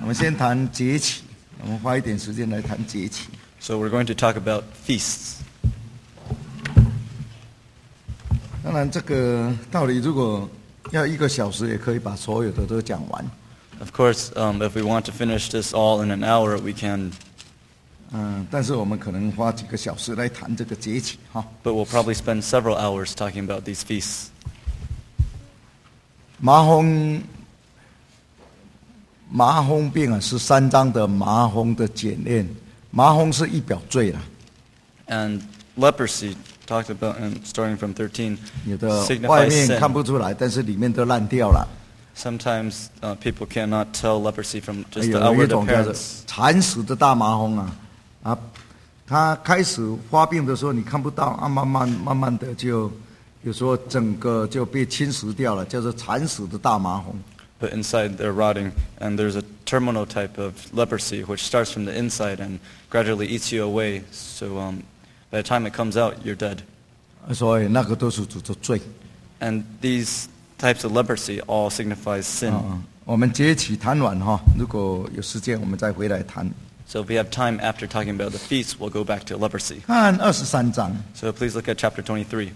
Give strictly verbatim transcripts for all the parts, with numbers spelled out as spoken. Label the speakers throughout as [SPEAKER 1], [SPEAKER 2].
[SPEAKER 1] 我们先谈节期，我们花一点时间来谈节期。
[SPEAKER 2] So we're going to talk about feasts.
[SPEAKER 1] 当然，这个道理如果要一个小时，也可以把所有的都讲完。
[SPEAKER 2] Of course, um, if we want to finish this all in an hour, we can.
[SPEAKER 1] 嗯，但是我们可能花几个小时来谈这个节期哈。
[SPEAKER 2] But we'll probably spend several hours talking about these feasts.
[SPEAKER 1] 麻风，麻风病啊，是三章的麻风的检验。麻风是一表罪啦。
[SPEAKER 2] And leprosy, talked about, and starting from thirteen,
[SPEAKER 1] 有的外
[SPEAKER 2] signifies
[SPEAKER 1] 面
[SPEAKER 2] sin.
[SPEAKER 1] 看不出来，但是里面都烂掉了。
[SPEAKER 2] Sometimes uh, people cannot tell leprosy from
[SPEAKER 1] 有
[SPEAKER 2] just the
[SPEAKER 1] 一
[SPEAKER 2] outward
[SPEAKER 1] 种叫做
[SPEAKER 2] appearance.
[SPEAKER 1] 蚕食的大麻风啊，啊，它开始发病的时候你看不到，啊，慢慢慢慢的就，有时候整个就被侵蚀掉了，叫做蚕食的大麻风。
[SPEAKER 2] But inside they're rotting, and there's a terminal type of leprosy which starts from the inside and gradually eats you away. So um, by the time it comes out, you're dead.
[SPEAKER 1] 所以那个都是指着罪。
[SPEAKER 2] And these types of leprosy all signifies sin.
[SPEAKER 1] 啊，我们节期谈完哈，如果有时间我们再回来谈。
[SPEAKER 2] So if we have time after talking about the feasts, we'll go back to leprosy.
[SPEAKER 1] 看二十三章，
[SPEAKER 2] So please look at chapter twenty-three.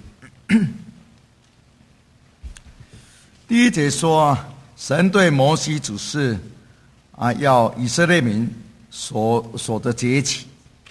[SPEAKER 1] 第一节说，神对摩西指示，啊，要以色列民所所的节期。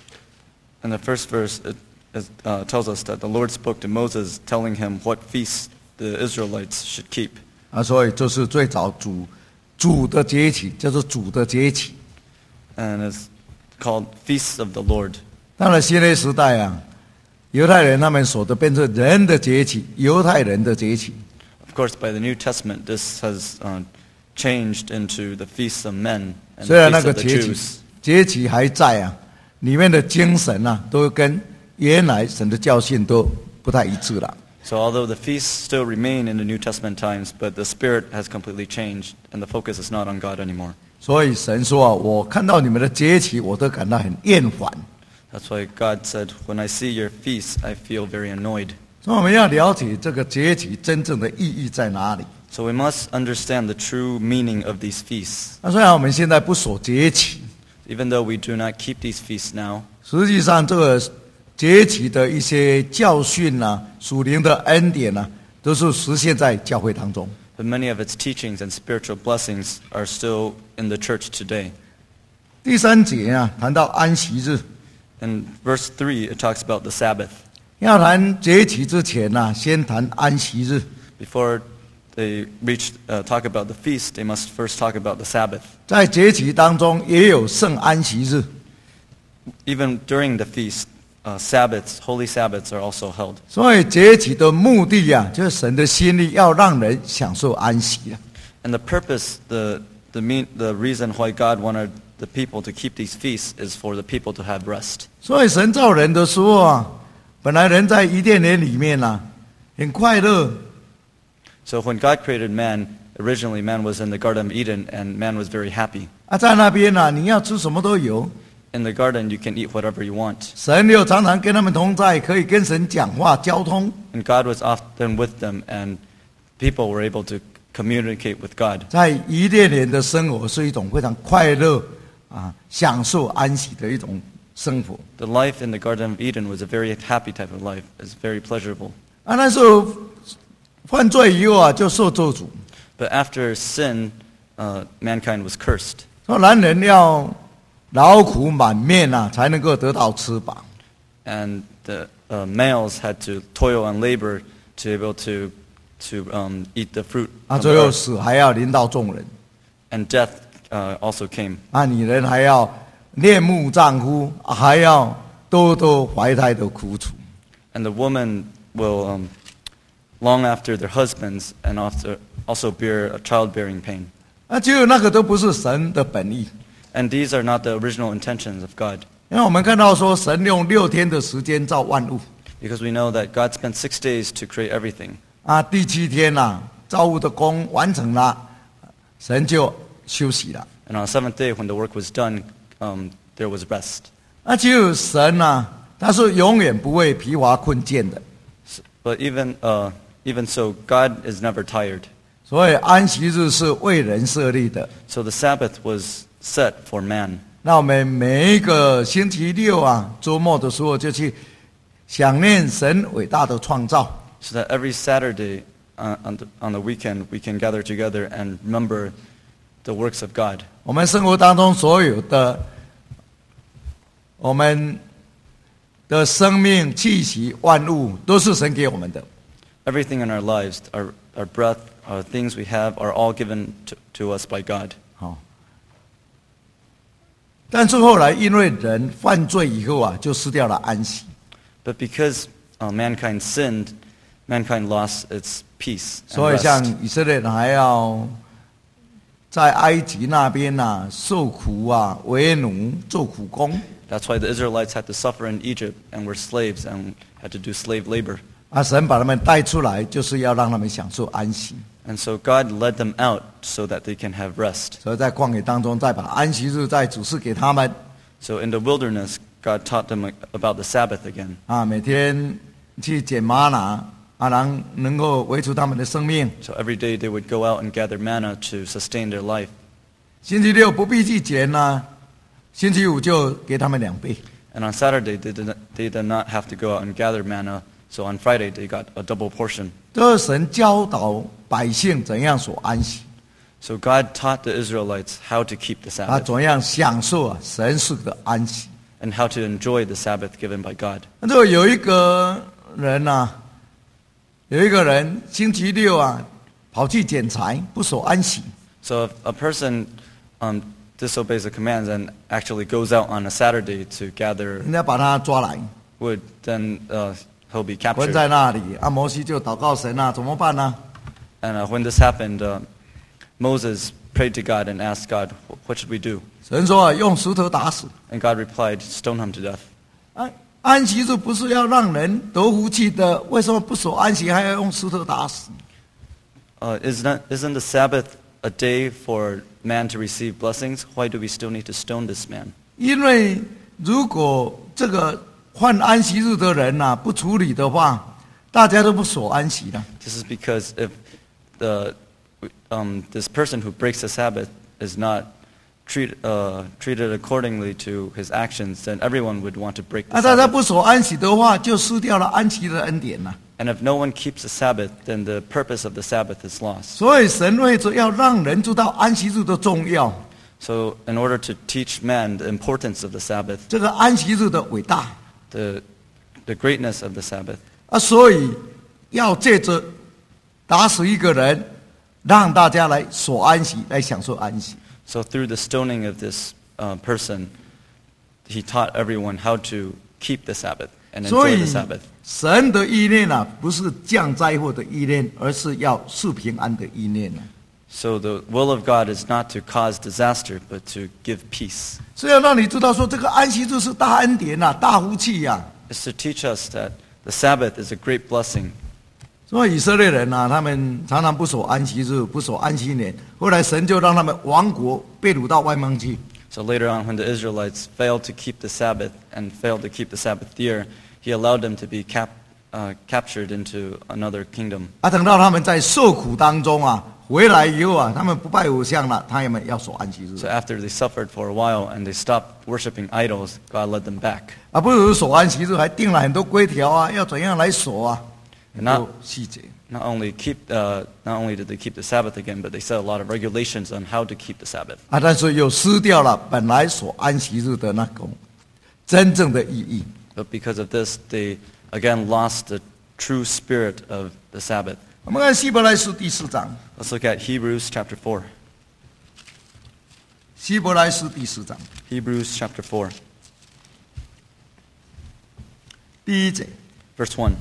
[SPEAKER 2] In the first verse, it is, uh, tells us that the Lord spoke to Moses, telling him what feasts the Israelites should keep.
[SPEAKER 1] 啊，所以这是最早主主的节期，叫做主的节期。
[SPEAKER 2] And it's called feasts of the Lord.
[SPEAKER 1] 到了新约时代啊，犹太人他们所的变成人的节期，犹太人的节期。
[SPEAKER 2] Of course, by the New Testament, this has uh, changed into the feasts of men and
[SPEAKER 1] 虽然
[SPEAKER 2] the
[SPEAKER 1] 那
[SPEAKER 2] feasts
[SPEAKER 1] 个
[SPEAKER 2] of the
[SPEAKER 1] 节期
[SPEAKER 2] Jews.
[SPEAKER 1] 节期还在啊，里面的精神啊，都跟原来神的教训都不太一致了。
[SPEAKER 2] So although the feasts still remain in the New Testament times, but the spirit has completely changed, and the focus is not on God anymore.
[SPEAKER 1] 所以神说啊，我看到你们的节期，我都感到很厌烦。
[SPEAKER 2] That's why God said, when I see your feasts, I feel very annoyed.
[SPEAKER 1] 所以我们要了解这个节期真正的意义在哪里。
[SPEAKER 2] So we must understand the true meaning of these feasts.
[SPEAKER 1] 那虽然我们现在不守节期，
[SPEAKER 2] Even though we do not keep these feasts now,
[SPEAKER 1] 实际上这个节期的一些教训啊、属灵的恩典啊，都是实现在教会当中。
[SPEAKER 2] but many of its teachings and spiritual blessings are still in the church today.
[SPEAKER 1] 第三节啊，谈到安息日。
[SPEAKER 2] In verse three, it talks about the Sabbath.
[SPEAKER 1] 要谈节期之前啊，先谈安息日。
[SPEAKER 2] Before they reach uh, talk about the feast, they must first talk about the Sabbath.
[SPEAKER 1] 在节期当中也有圣安息日。
[SPEAKER 2] Even during the feast, uh, Sabbaths, holy Sabbaths are also held.
[SPEAKER 1] 所以节期的目的啊，就是神的心意要让人享受安息啊。
[SPEAKER 2] And the purpose, the the mean, the reason why God wanted the people to keep these feasts is for the people to have rest.
[SPEAKER 1] 所以神造人的时候啊，本来人在伊甸园里面啊，很快乐。
[SPEAKER 2] So when God created man, originally man was in the Garden of Eden, and man was very happy.
[SPEAKER 1] 啊，在那边啊，你要吃什么都有。
[SPEAKER 2] In the garden, you can eat whatever you want.
[SPEAKER 1] 神又常常跟他们同在，可以跟神讲话交通。
[SPEAKER 2] And God was often with them, and people were able to communicate with God.
[SPEAKER 1] 在伊甸园的生活是一种非常快乐啊，享受安息的一种生活。
[SPEAKER 2] The life in the Garden of Eden was a very happy type of life. It's very pleasurable.
[SPEAKER 1] 啊，那时候犯罪以后啊，就受咒诅。
[SPEAKER 2] But after sin, uh, mankind was cursed.
[SPEAKER 1] 说男人要劳苦满面啊，才能够得到吃饱。
[SPEAKER 2] And the uh, males had to toil and labor to be able to to um, eat the fruit.
[SPEAKER 1] 啊，
[SPEAKER 2] From
[SPEAKER 1] 最
[SPEAKER 2] the
[SPEAKER 1] 后
[SPEAKER 2] earth.
[SPEAKER 1] 死还要临到众人。
[SPEAKER 2] And death uh, also came.
[SPEAKER 1] 啊，女人还要恋慕丈夫，啊还要多多怀胎的苦楚。
[SPEAKER 2] And the woman will um, long after their husbands and after also bear a childbearing pain.
[SPEAKER 1] 啊，只有那个都不是神的本意。
[SPEAKER 2] And these are not the original intentions of God.
[SPEAKER 1] 因为我们看到说，神用六天的时间造万物，
[SPEAKER 2] Because we know that God spent six days to create everything.
[SPEAKER 1] 啊，第七天呐、啊，造物的工完成了，神就休息了。
[SPEAKER 2] And on the seventh day, when the work was done, um, there was rest.
[SPEAKER 1] 啊，只有神呐、啊，他是永远不会疲乏困倦的。
[SPEAKER 2] S- But even uh, even so, God is never tired.
[SPEAKER 1] 所以安息日是为人设立的，
[SPEAKER 2] So the Sabbath was set for man.
[SPEAKER 1] 那我们每一个星期六啊，周末的时候就去想念神伟大的创造。
[SPEAKER 2] So that every Saturday uh, on, the, on the weekend we can gather together and remember the works of God.
[SPEAKER 1] 我们生活当中所有的，我们的生命气息万物都是神给我们的。
[SPEAKER 2] Everything in our lives, our, our breath, our things we have are all given to, to us by God.
[SPEAKER 1] 好，但是后来因为人犯罪以后啊，就失掉了安息。
[SPEAKER 2] But because uh, mankind sinned, mankind lost its peace
[SPEAKER 1] 所
[SPEAKER 2] and
[SPEAKER 1] 以像
[SPEAKER 2] rest.
[SPEAKER 1] 以色列人还要在埃及那边啊受苦啊，为奴做苦工。
[SPEAKER 2] That's why the Israelites had to suffer in Egypt and were slaves and had to do slave labor.
[SPEAKER 1] 啊，神把他们带出来，就是要让他们享受安息。
[SPEAKER 2] And so God led them out so that they can have rest.
[SPEAKER 1] 所以在旷野当中，再把安息日再指示给他们。
[SPEAKER 2] So in the wilderness, God taught them about the Sabbath again.
[SPEAKER 1] 啊，每天去捡玛拿，啊，让能够维持他们的生命。
[SPEAKER 2] So every day they would go out and gather manna to sustain their life.
[SPEAKER 1] 星期六不必去捡呐，星期五就给他们两倍。
[SPEAKER 2] And on Saturday, they did not, they did not have to go out and gather manna. So on Friday, they got a double portion.
[SPEAKER 1] 这是神教导百姓怎样所安息，
[SPEAKER 2] So God taught the Israelites how to keep the
[SPEAKER 1] 啊，
[SPEAKER 2] Sabbath
[SPEAKER 1] 怎样享受啊神式的安息。
[SPEAKER 2] and how to enjoy the Sabbath given by God.
[SPEAKER 1] 那这个有一个人呐、啊，有一个人星期六啊跑去捡柴，不守安息。
[SPEAKER 2] So if a person um, disobeys the commands and actually goes out on a Saturday to gather
[SPEAKER 1] 人家把他抓来，
[SPEAKER 2] wood, then uh, he'll be
[SPEAKER 1] 关
[SPEAKER 2] captured.
[SPEAKER 1] 在那里。啊，摩西就祷告神啊，怎么办呢？
[SPEAKER 2] And uh, when this happened, uh, Moses prayed to God and asked God, what should we do?
[SPEAKER 1] 神说啊，用石头打死。
[SPEAKER 2] And God replied, stone him to death.
[SPEAKER 1] 安安息日不是要让人得福气的，为什么不守安息还要用石头打死？
[SPEAKER 2] Uh, isn't, isn't the Sabbath a day for man to receive blessings? Why do we still need to stone this man?
[SPEAKER 1] 因为如果这个犯安息日的人呐、啊、不处理的话，大家都不守安息了。
[SPEAKER 2] This is because if the, um, this person who breaks the Sabbath is not treat, uh, treated accordingly to his actions, then everyone would want to break
[SPEAKER 1] 那
[SPEAKER 2] the
[SPEAKER 1] 大家
[SPEAKER 2] Sabbath.
[SPEAKER 1] 不守安息的话，就失掉了安息的恩典了。
[SPEAKER 2] And if no one keeps the Sabbath, then the purpose of the Sabbath is lost.
[SPEAKER 1] 所以神为着要让人知道安息日的重要，
[SPEAKER 2] So in order to teach man the importance of the Sabbath,
[SPEAKER 1] 这个安息日的伟大
[SPEAKER 2] the, the greatness of the Sabbath,
[SPEAKER 1] 啊，所以要借着打死一个人，让大家来守安息，来享受安息。
[SPEAKER 2] so through the stoning of this uh, person, he taught everyone how to keep the Sabbath and
[SPEAKER 1] 所
[SPEAKER 2] enjoy
[SPEAKER 1] 以
[SPEAKER 2] the Sabbath.
[SPEAKER 1] 神的意念啊，不是降灾祸的意念，而是要赐平安的意念啊。
[SPEAKER 2] So the will of God is not to cause disaster, but to give peace.
[SPEAKER 1] 是要让你知道说，这个安息日是大恩典啊，大福气呀、啊。
[SPEAKER 2] It's to teach us that the Sabbath is a great blessing.
[SPEAKER 1] 所以以色列人啊，他们常常不守安息日，不守安息年，后来神就让他们亡国，被掳到外邦去。
[SPEAKER 2] So later on, when the Israelites failed to keep the Sabbath and failed to keep the Sabbath year, he allowed them to be cap, uh, captured into another kingdom.
[SPEAKER 1] 啊，等到他们在受苦当中啊，回来以后啊，他们不拜偶像了，他们要守安息日
[SPEAKER 2] So after they suffered for a while and they stopped worshiping idols, God led them back.
[SPEAKER 1] 啊，不如守安息日，还定了很多规条啊，要怎样来守啊，很
[SPEAKER 2] 那
[SPEAKER 1] 多细节。
[SPEAKER 2] Not only keep, uh, not only did they keep the Sabbath again, but they set a lot of regulations on how to keep the Sabbath.
[SPEAKER 1] 啊，但是又失掉了本来守安息日的那种真正的意义。
[SPEAKER 2] But because of this, they again lost the true spirit of the Sabbath.
[SPEAKER 1] 我们看希伯来书第四章，
[SPEAKER 2] Let's look at Hebrews chapter four.
[SPEAKER 1] 希伯来书第四章
[SPEAKER 2] Hebrews chapter four,
[SPEAKER 1] 第一节，
[SPEAKER 2] verse one.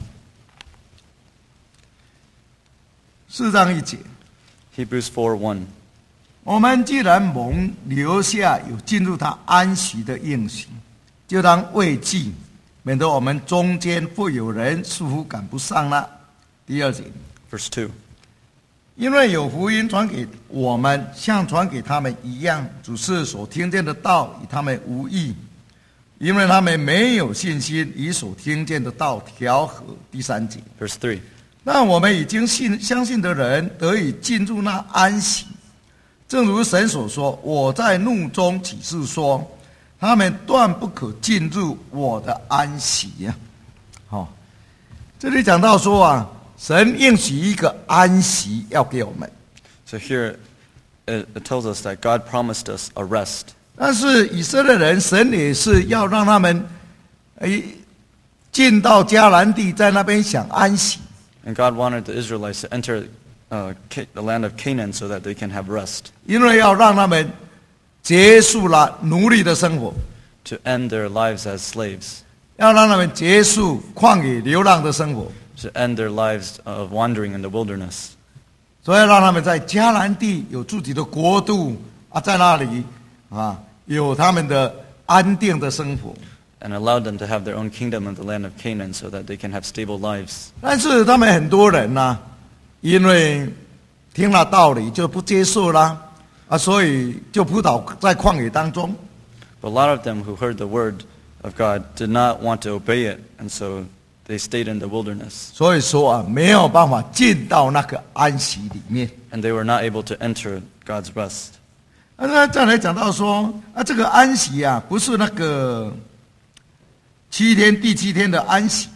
[SPEAKER 1] 四章一节。
[SPEAKER 2] Hebrews four one.
[SPEAKER 1] 我们既然蒙留下有进入他安息的应许，就当畏惧，免得我们中间会有人似乎赶不上了。第二节，
[SPEAKER 2] Verse two.
[SPEAKER 1] 因为有福音传给我们，像传给他们一样，只是所听见的道与他们无益，因为他们没有信心与所听见的道调和。第三节，
[SPEAKER 2] Verse three.
[SPEAKER 1] 但我们已经信相信的人得以进入那安息， 正如神所说，我在怒中起誓说，他们断不可进入我的安息呀、啊。好、哦，这里讲到说啊，神应许一个安息要给我们。
[SPEAKER 2] So here it, it tells us that God promised us a rest.
[SPEAKER 1] 但是以色列人，神也是要让他们，哎，进到迦南地，在那边享安息。
[SPEAKER 2] And God wanted the Israelites to enter uh, the land of Canaan so that they can have rest.
[SPEAKER 1] 因为要让他们结束了奴隶的生活，
[SPEAKER 2] To end their lives as slaves.
[SPEAKER 1] 要让他们结束旷野流浪的生活，
[SPEAKER 2] To end their lives of wandering in the wilderness.
[SPEAKER 1] 所以让他们在迦南地有自己的国度啊，在那里啊有他们的安定的生活。
[SPEAKER 2] And allowed them to have their own kingdom in the land of Canaan so that they can have stable lives.
[SPEAKER 1] 但是他们很多人呢、啊，因为听了道理就不接受啦，啊，所以就扑倒在旷野当中。
[SPEAKER 2] But a lot of them who heard the word of God did not want to obey it, and so they stayed in the wilderness.
[SPEAKER 1] 所以说啊，没有办法进到那个安息里面。
[SPEAKER 2] And they were not able to enter God's rest.
[SPEAKER 1] 那再来讲到说啊，这个安息啊，不是那个七天第七天的安息，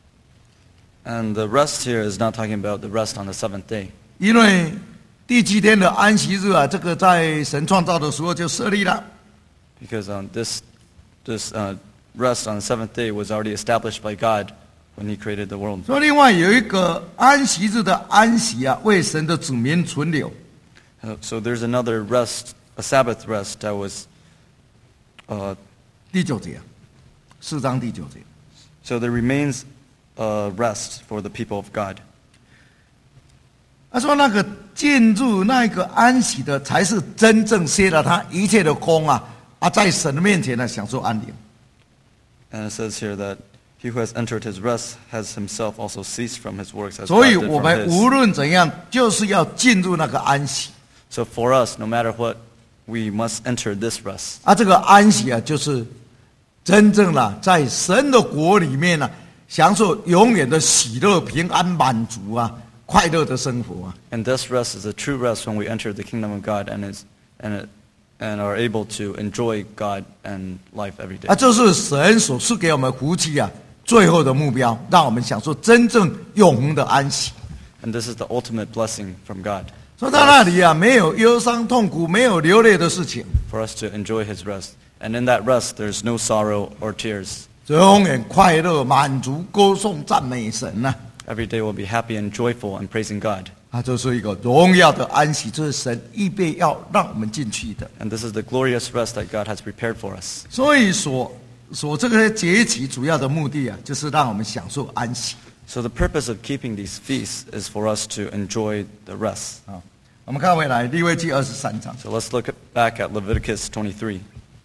[SPEAKER 2] And the rest here is not talking about the rest on the seventh day.
[SPEAKER 1] 因为第七天的安息日啊，这个在神创造的时候就设立了。
[SPEAKER 2] Because um, this, this uh, rest on the seventh day was already established by God when He created the world.
[SPEAKER 1] 所以另外有一个安息日的安息啊，为神的子民存留。
[SPEAKER 2] Uh, so there's another rest, a Sabbath rest that was. Uh,
[SPEAKER 1] 第九节，四章第九节。
[SPEAKER 2] so there remains a rest for the people of God.
[SPEAKER 1] 他说那个进入那个安息的，才是真正歇了他一切的空啊啊，在神的面前呢享受安宁。
[SPEAKER 2] And it says here that he who has entered his rest has himself also ceased from his works as
[SPEAKER 1] 所
[SPEAKER 2] God
[SPEAKER 1] 以
[SPEAKER 2] did
[SPEAKER 1] 我
[SPEAKER 2] from
[SPEAKER 1] 们无
[SPEAKER 2] his.
[SPEAKER 1] 论怎样，就是要进入那个安息。
[SPEAKER 2] So for us, no matter what, we must enter this rest.
[SPEAKER 1] 啊，这个安息啊，就是真正的在神的国里面呢、啊，享受永远的喜乐、平安、满足啊，快乐的生活啊。
[SPEAKER 2] And this rest is a true rest when we enter the kingdom of God and is and it, and are able to enjoy God and life every day.
[SPEAKER 1] 啊，这是神所赐给我们福气啊，最后的目标，让我们享受真正永恒的安息。
[SPEAKER 2] And this is the ultimate blessing from God.
[SPEAKER 1] 所以在那里啊，没有忧伤痛苦，没有流泪的事情，
[SPEAKER 2] For us to enjoy his rest. And in that rest, there's no sorrow or tears.
[SPEAKER 1] 永远快乐、满足、歌颂、赞美神呐、
[SPEAKER 2] Every day we'll be happy and joyful and praising God.
[SPEAKER 1] 啊，这是一个荣耀的安息，这是神预备要让我们进去的。
[SPEAKER 2] And this is the glorious rest that God has prepared for us.
[SPEAKER 1] 所以所所这个节期主要的目的啊，就是让我们享受安息。
[SPEAKER 2] So the purpose of keeping these feasts is for us to enjoy the rest.
[SPEAKER 1] 啊，我们看回来利未记二十三章，
[SPEAKER 2] So let's look at, back at Leviticus twenty-three.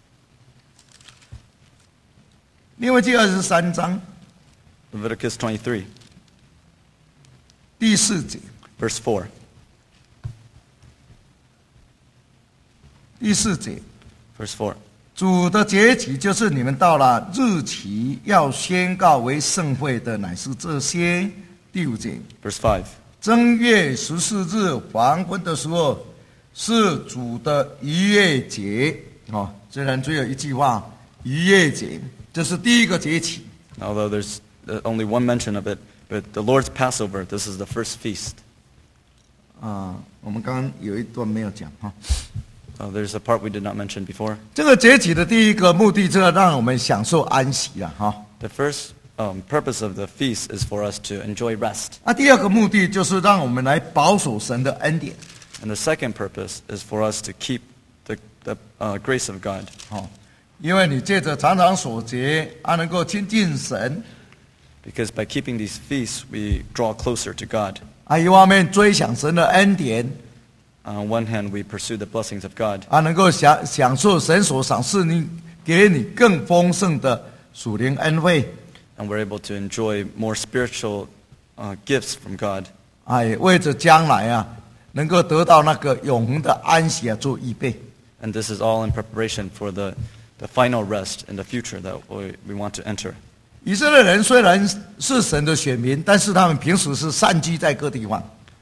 [SPEAKER 1] 利未记二十三章
[SPEAKER 2] Leviticus twenty-three,
[SPEAKER 1] 第四节，
[SPEAKER 2] verse four.
[SPEAKER 1] 第四节，
[SPEAKER 2] Verse four.
[SPEAKER 1] 主的节期就是你们到了日期要宣告为圣会的，乃是这些。第五节，
[SPEAKER 2] Verse five.
[SPEAKER 1] 正月十四日黄昏的时候，是主的逾越节。哦，虽然只有一句话，逾越节，这是第一个节期。
[SPEAKER 2] Although there's uh, only one mention of it, but the Lord's Passover, this is the first feast.
[SPEAKER 1] 啊，我们刚刚有一段没有讲哈。
[SPEAKER 2] Uh, there's a part we did not mention before.
[SPEAKER 1] 这个节期的第一个目的，就是让我们享受安息了哈。
[SPEAKER 2] The first um, purpose of the feast is for us to enjoy rest.
[SPEAKER 1] 啊，第二个目的就是让我们来保守神的恩典。
[SPEAKER 2] And the second purpose is for us to keep the, the uh, grace of God.
[SPEAKER 1] 哦，因为你借着常常守节，啊，能够亲近神，
[SPEAKER 2] Because by keeping these feasts, we draw closer to God.
[SPEAKER 1] 啊，一方面追想神的恩典，
[SPEAKER 2] On one hand, we pursue the blessings of God.
[SPEAKER 1] 啊，能够享享受神所赏赐你给你更丰盛的属灵恩惠，
[SPEAKER 2] And we're able to enjoy more spiritual uh, gifts from God.
[SPEAKER 1] 啊，也为着将来啊，能够得到那个永恒的安息啊做预备。
[SPEAKER 2] And this is all in preparation for the, the final rest in the future that we, we want to enter.
[SPEAKER 1] 以色列人虽然是神的选民，但是他们平时是散居在各地方。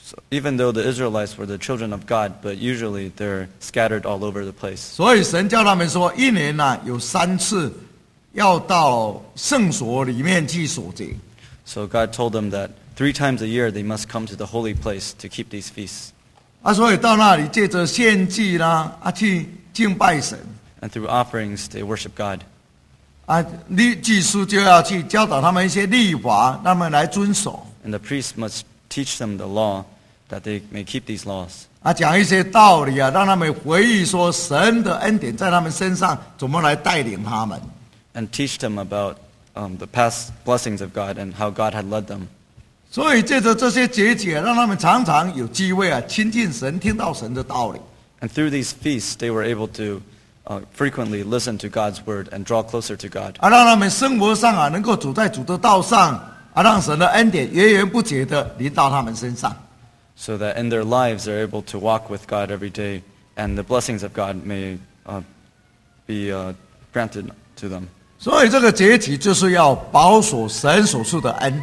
[SPEAKER 2] So even though the Israelites were the children of God, but usually they're scattered all over the place.
[SPEAKER 1] 所以神叫他们说，一年呐、啊、有三次要到圣所里面去守节。
[SPEAKER 2] So God told them that three times a year they must come to the holy place to keep these feasts.
[SPEAKER 1] 啊，所以到那里借着献祭啦，啊去敬拜神。
[SPEAKER 2] And through offerings they worship God.
[SPEAKER 1] 啊，律祭司就要去教导他们一些律法，让他们来遵守。
[SPEAKER 2] And the priest must teach them the law that they may keep these laws.
[SPEAKER 1] 啊，讲一些道理啊，让他们回忆说神的恩典在他们身上怎么来带领他们。
[SPEAKER 2] And teach them about um, the past blessings of God and how God had led them.
[SPEAKER 1] 所以借着这些节节，让他们常常有机会啊亲近神，听到神的道理。
[SPEAKER 2] And through these feasts they were able to uh, frequently listen to God's word and draw closer to God.
[SPEAKER 1] 啊，让他们生活上啊能够走在主的道上，啊，让神的恩典源源不绝的临到他们身上。
[SPEAKER 2] So that in their lives they're able to walk with God every day, and the blessings of God may uh, be uh, granted to them.
[SPEAKER 1] 所以这个节期就是要保守神所赐的恩。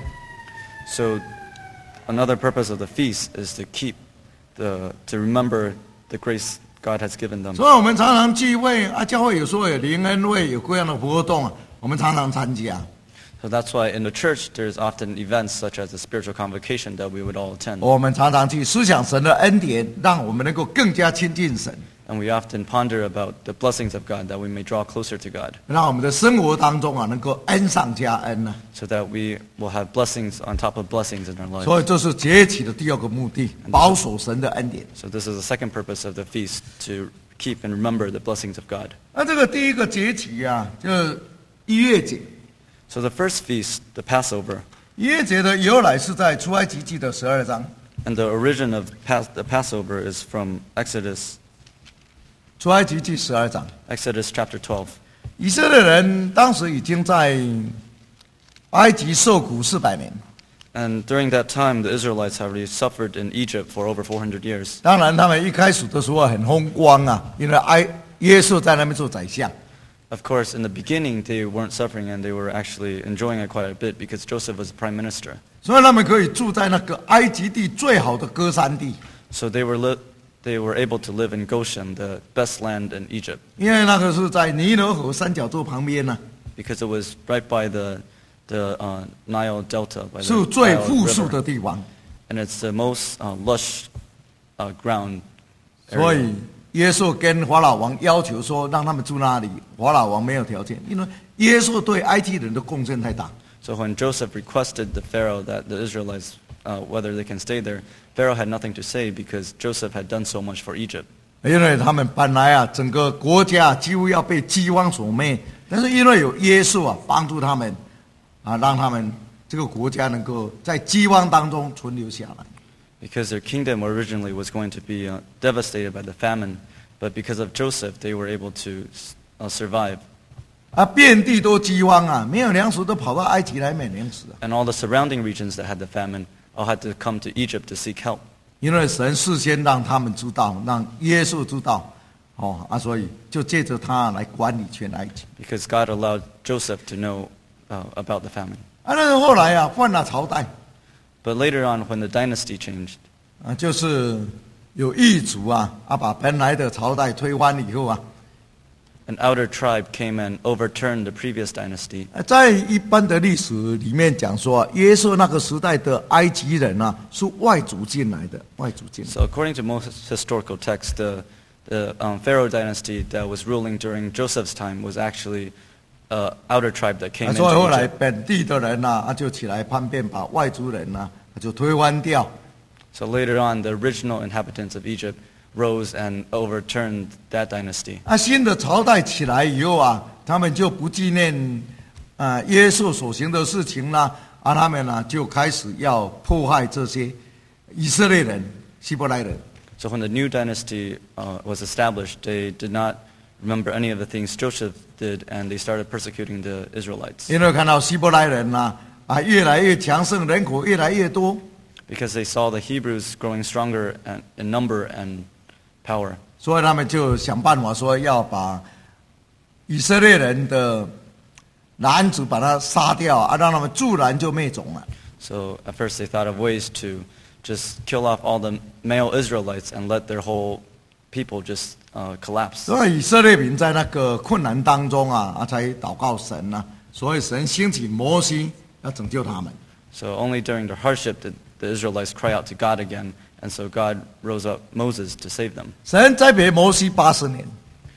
[SPEAKER 2] So another purpose of the feast is to keep the to remember the grace God has given them.
[SPEAKER 1] 所以我们常常聚会啊，教会有时候有灵恩会，有各样的活动啊，我们常常参加。
[SPEAKER 2] So that's why in the church there's often events such as the spiritual convocation that we would all attend.
[SPEAKER 1] 我们常常去思想神的恩典，让我们能够更加亲近神。
[SPEAKER 2] And we often ponder about the blessings of God that we may draw closer to God.
[SPEAKER 1] 让我们的生活当中啊，能够恩上加恩呢、
[SPEAKER 2] 啊。So that we will have blessings on top of blessings in our lives.
[SPEAKER 1] 所以这是节期的第二个目的，保守神的恩典。
[SPEAKER 2] So this is the second purpose of the feast, to keep and remember the blessings of God.
[SPEAKER 1] 那这个第一个节期啊，就是逾越节。
[SPEAKER 2] So the first feast, the Passover.
[SPEAKER 1] 逾越节的由来是在出埃及记的十二章。
[SPEAKER 2] And the origin of pas- the Passover is from Exodus.
[SPEAKER 1] 出埃及记十二章。
[SPEAKER 2] Exodus chapter twelve.
[SPEAKER 1] 以色列人当时已经在埃及受苦四百年。
[SPEAKER 2] And during that time, the Israelites have already suffered in Egypt for over four hundred years.
[SPEAKER 1] 当然，他们一开始的时候很风光啊，因为埃耶稣在那边做宰相。
[SPEAKER 2] Of course, in the beginning, they weren't suffering and they were actually enjoying it quite a bit because Joseph was the prime minister.
[SPEAKER 1] 所以他们可以住在那个埃及地最好的歌山地。
[SPEAKER 2] So they were li- they were able to live in Goshen, the best land in Egypt.
[SPEAKER 1] 因为那个是在尼罗河三角洲旁边呢、
[SPEAKER 2] 啊。Because it was right by the the uh, Nile Delta, by the
[SPEAKER 1] 是最
[SPEAKER 2] Nile
[SPEAKER 1] 富庶
[SPEAKER 2] River.
[SPEAKER 1] 的地方。
[SPEAKER 2] And it's the most uh, lush uh, ground.
[SPEAKER 1] 所以耶稣跟法老王要求说，让他们住那里。法老王没有条件，因为耶稣对埃及人的贡献太大。
[SPEAKER 2] So when Joseph requested the Pharaoh that the Israelites, uh, whether they can stay there, Pharaoh had nothing to say because Joseph had done so much for Egypt.
[SPEAKER 1] 因为他们本来啊，整个国家几乎要被饥荒所灭，但是因为有耶稣啊，帮助他们，啊，让他们这个国家能够在饥荒当中存留下来。
[SPEAKER 2] Because their kingdom originally was going to be uh, devastated by the famine, but because of Joseph, they were able to uh, survive.
[SPEAKER 1] 啊，遍地都饥荒啊，没有粮食都跑到埃及来买粮食啊。
[SPEAKER 2] And all the surrounding regions that had the famine all had to come to Egypt to seek help.
[SPEAKER 1] 因为神事先让他们知道，让耶稣知道，哦啊，所以就借着他来管理全埃及。
[SPEAKER 2] Because God allowed Joseph to know uh, about the famine.
[SPEAKER 1] 啊，但是后来啊，换了朝代。
[SPEAKER 2] But later on, when the dynasty changed,
[SPEAKER 1] 啊，就是有异族啊，啊，把本来的朝代推翻以后啊，
[SPEAKER 2] an outer tribe came and overturned the previous dynasty.
[SPEAKER 1] 在一般的历史里面讲说，耶稣那个时代的埃及人啊，是外族进来的，外族进来。
[SPEAKER 2] So according to most historical texts, the the um, Pharaoh dynasty that was ruling during Joseph's time was actually uh, outer tribe that came
[SPEAKER 1] 啊，
[SPEAKER 2] into
[SPEAKER 1] 所以后来
[SPEAKER 2] Egypt.
[SPEAKER 1] 本地的人呐、啊，啊就起来叛变，把外族人呐、啊、就推翻掉。
[SPEAKER 2] So later on, the original inhabitants of Egypt rose and overturned that dynasty.
[SPEAKER 1] 啊，新的朝代起来以后啊，他们就不纪念啊、呃、耶稣所行的事情啦，啊，他们呢就开始要迫害这些以色列人、希伯来人。
[SPEAKER 2] So when the new dynasty uh, was established, they did not remember any of the things Joseph did, and they started persecuting the Israelites.
[SPEAKER 1] 因为看到希伯来人呐、啊，啊越来越强盛，人口越来越多。
[SPEAKER 2] Because they saw the Hebrews growing stronger and, in number and power.
[SPEAKER 1] 所以他们就想办法说要把以色列人的男子把他杀掉啊，让他们自然就灭种了。
[SPEAKER 2] So at first they thought of ways to just kill off all the male Israelites and let their whole people just uh, collapse.
[SPEAKER 1] 所以以色列民在那个困难当中啊，啊才祷告神呐、啊，所以神兴起摩西要拯救他们。
[SPEAKER 2] So only during their hardship did the Israelites cry out to God again, and so God rose up Moses to save them.
[SPEAKER 1] 神栽培摩西八十年，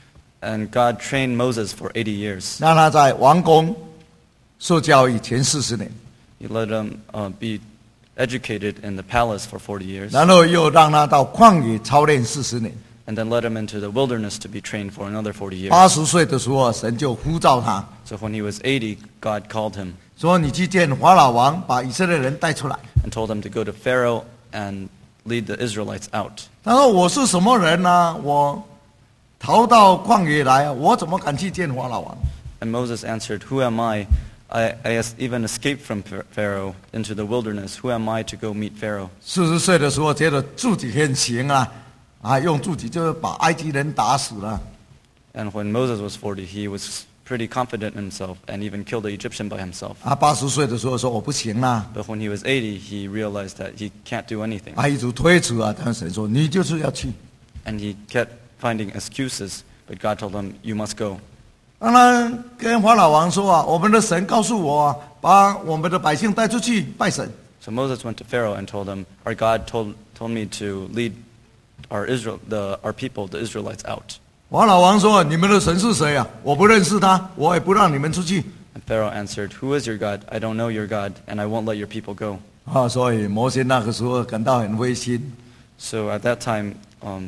[SPEAKER 2] And God trained Moses for eighty years.
[SPEAKER 1] 让他在王宫受教育前四十年，
[SPEAKER 2] He let him uh, be educated in the palace for forty years,
[SPEAKER 1] 然后又让他到旷野操练四十年。
[SPEAKER 2] and then led him into the wilderness to be trained for another forty years.
[SPEAKER 1] 八十岁的时候，神就呼召他，
[SPEAKER 2] So when he was eighty, God called him
[SPEAKER 1] 说：“你去见法老王，把以色列人带出来。
[SPEAKER 2] and told him to go to Pharaoh and lead the Israelites out. ”
[SPEAKER 1] 他说：“我是什么人呢、啊？我逃到旷野来，我怎么敢去见法老王？”
[SPEAKER 2] And Moses answered, "Who am I? I, I es- even escaped from Pharaoh into the wilderness. Who am I to go meet Pharaoh?"
[SPEAKER 1] 四十岁的时候，觉得自己很行啊，啊，用自己就是把埃及人打死了。
[SPEAKER 2] And when Moses was forty, he was pretty confident in himself and even killed the Egyptian by himself.
[SPEAKER 1] 啊，八十岁的时候说我不行啦，
[SPEAKER 2] But when he was eighty, he realized that he can't do anything.
[SPEAKER 1] 啊，一直推辞啊，但神说你就是要去。
[SPEAKER 2] And he kept finding excuses, but God told him, "You must go."
[SPEAKER 1] 让他跟法老王说啊，我们的神告诉我啊，把我们的百姓带出去拜神。
[SPEAKER 2] So Moses went to Pharaoh and told him, "Our God told, told me to lead our, Israel, the, our people, the Israelites, out."
[SPEAKER 1] 法老王说：“你们的神是谁啊？我不认识他，我也不让你们出去。
[SPEAKER 2] And Pharaoh answered, "Who is your God? I don't know your God, and I won't let your people go." ”
[SPEAKER 1] 啊，所以摩西那个时候感到很灰心。
[SPEAKER 2] So at that time, um,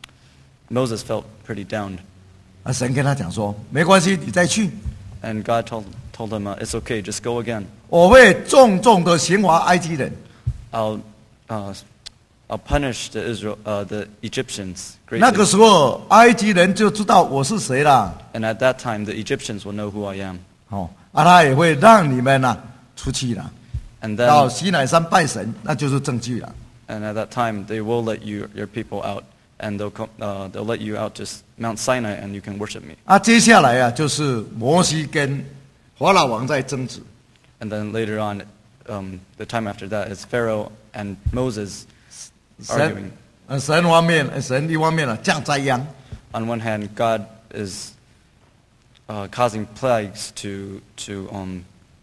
[SPEAKER 2] Moses felt pretty down.
[SPEAKER 1] 啊，神跟他讲说：“没关系，你再去，
[SPEAKER 2] And God told, told him, uh, "It's okay, just go again.
[SPEAKER 1] 我会重重的刑罚埃及人。
[SPEAKER 2] I'll, uh, I'll punish the, Israel, uh, the Egyptians
[SPEAKER 1] 那个
[SPEAKER 2] greatly."
[SPEAKER 1] 时候，埃及人就知道我是谁了。
[SPEAKER 2] And at that time, the Egyptians will know who I am.
[SPEAKER 1] 哦，啊，他也会让你们呐、啊、出去了，
[SPEAKER 2] And
[SPEAKER 1] 到
[SPEAKER 2] then,
[SPEAKER 1] 西乃山拜神，那就是证据了。
[SPEAKER 2] and at that time, they will let you, your people out, and they'll, come, uh, they'll let you out to Mount Sinai, and you can worship me.
[SPEAKER 1] 啊，接下来啊，就是摩西跟法老王在争执。
[SPEAKER 2] And then later on, um, the time after that is Pharaoh and Moses arguing.
[SPEAKER 1] 神，呃，神方面，呃神一方面啊降灾殃，
[SPEAKER 2] On one hand, God is uh, causing plagues to to um,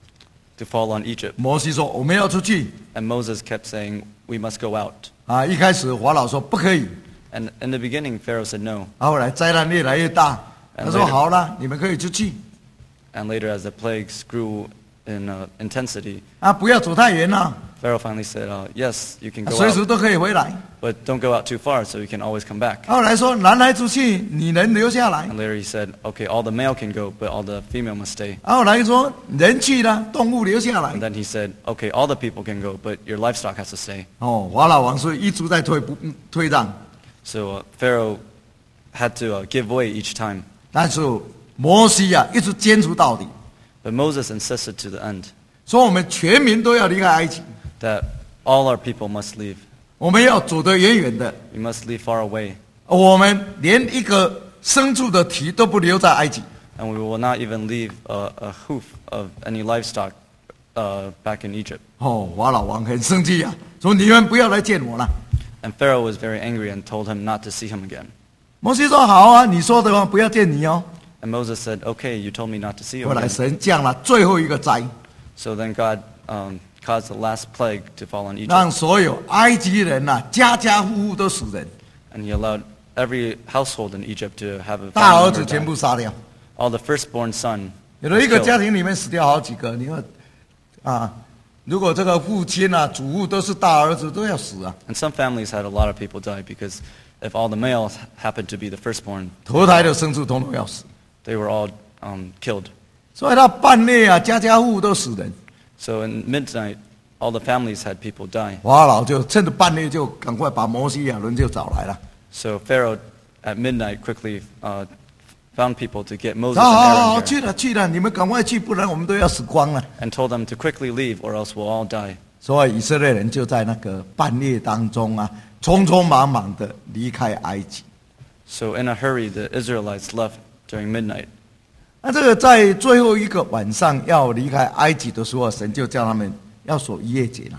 [SPEAKER 2] to fall on Egypt,
[SPEAKER 1] 摩西说我们要出去
[SPEAKER 2] and Moses kept saying, "We must go out."
[SPEAKER 1] 啊。一开始法老说不可以，
[SPEAKER 2] And in the beginning, Pharaoh said no,
[SPEAKER 1] 啊，后来灾难越来越大，他说
[SPEAKER 2] And later-
[SPEAKER 1] 好了，你们可以出去
[SPEAKER 2] and later, as the plagues grew in uh, intensity,
[SPEAKER 1] 啊，不要走太远了，
[SPEAKER 2] Pharaoh finally said, uh, "Yes, you can
[SPEAKER 1] 啊
[SPEAKER 2] go
[SPEAKER 1] 随时
[SPEAKER 2] out,
[SPEAKER 1] 都可以回来。
[SPEAKER 2] but don't go out too far, so you can always come back."
[SPEAKER 1] 后来说男孩出去，女人留下来。
[SPEAKER 2] And later he said, "Okay, all the male can go, but all the female must stay."
[SPEAKER 1] 啊后来说人去了，动物留下来
[SPEAKER 2] And。then he said, "Okay, all the people can go, but your livestock has to stay."
[SPEAKER 1] 哦，法老王所以一直在退不嗯退让，
[SPEAKER 2] So uh, Pharaoh had to uh, give way each time.
[SPEAKER 1] 但是摩西啊一直坚持到底，
[SPEAKER 2] But Moses insisted to the end
[SPEAKER 1] 说我们全民都要离开埃及，
[SPEAKER 2] that all our people must leave.
[SPEAKER 1] 我们要走得远远的，
[SPEAKER 2] We must leave far away,
[SPEAKER 1] 我们连一个牲畜的蹄都不留在埃及。
[SPEAKER 2] and we will not even leave a, a hoof of any livestock uh, back in Egypt.
[SPEAKER 1] 哦，法老王很生气啊，说你们不要来见我了。
[SPEAKER 2] And Pharaoh was very angry and told him not to see him again.
[SPEAKER 1] 摩西说好啊，你说的话不要见你哦。
[SPEAKER 2] And Moses said, "Okay, you told me not to see you
[SPEAKER 1] 后来
[SPEAKER 2] again."
[SPEAKER 1] 神降了最后一个灾，
[SPEAKER 2] So then God um, caused the last plague to fall on
[SPEAKER 1] 让
[SPEAKER 2] Egypt,
[SPEAKER 1] 所有埃及人呐、家家户户都死人，
[SPEAKER 2] and he allowed every household in Egypt to have a
[SPEAKER 1] 大
[SPEAKER 2] family
[SPEAKER 1] 儿子
[SPEAKER 2] member
[SPEAKER 1] 全
[SPEAKER 2] die.
[SPEAKER 1] 部杀掉。
[SPEAKER 2] All the firstborn son
[SPEAKER 1] 有的
[SPEAKER 2] was
[SPEAKER 1] 一个
[SPEAKER 2] killed.
[SPEAKER 1] 家庭里面死掉好几个，你看啊，如果这个父亲啊、祖父都是大儿子，都要死啊。
[SPEAKER 2] And some families had a lot of people die because if all the males happened to be the firstborn,
[SPEAKER 1] 投胎的牲畜统统要死，
[SPEAKER 2] they were all um, killed.
[SPEAKER 1] 所以他半夜啊，家家户户都死人。
[SPEAKER 2] So in midnight, all the families had people die.
[SPEAKER 1] 法老就趁着半夜就赶快把摩西亚伦就找来了。
[SPEAKER 2] So Pharaoh at midnight quickly uh, found people to get Moses
[SPEAKER 1] 好好
[SPEAKER 2] and
[SPEAKER 1] 好，
[SPEAKER 2] Aaron
[SPEAKER 1] 去
[SPEAKER 2] here
[SPEAKER 1] 了去了，你们赶快去，不然我们都要死光了。
[SPEAKER 2] and told them to quickly leave or else we'll all die.
[SPEAKER 1] 所以以色列人就在那个半夜当中啊，匆匆忙忙的离开埃及。
[SPEAKER 2] So in a hurry, the Israelites left during midnight.
[SPEAKER 1] 那这个在最后一个晚上要离开埃及的时候，神就叫他们要守逾越节了。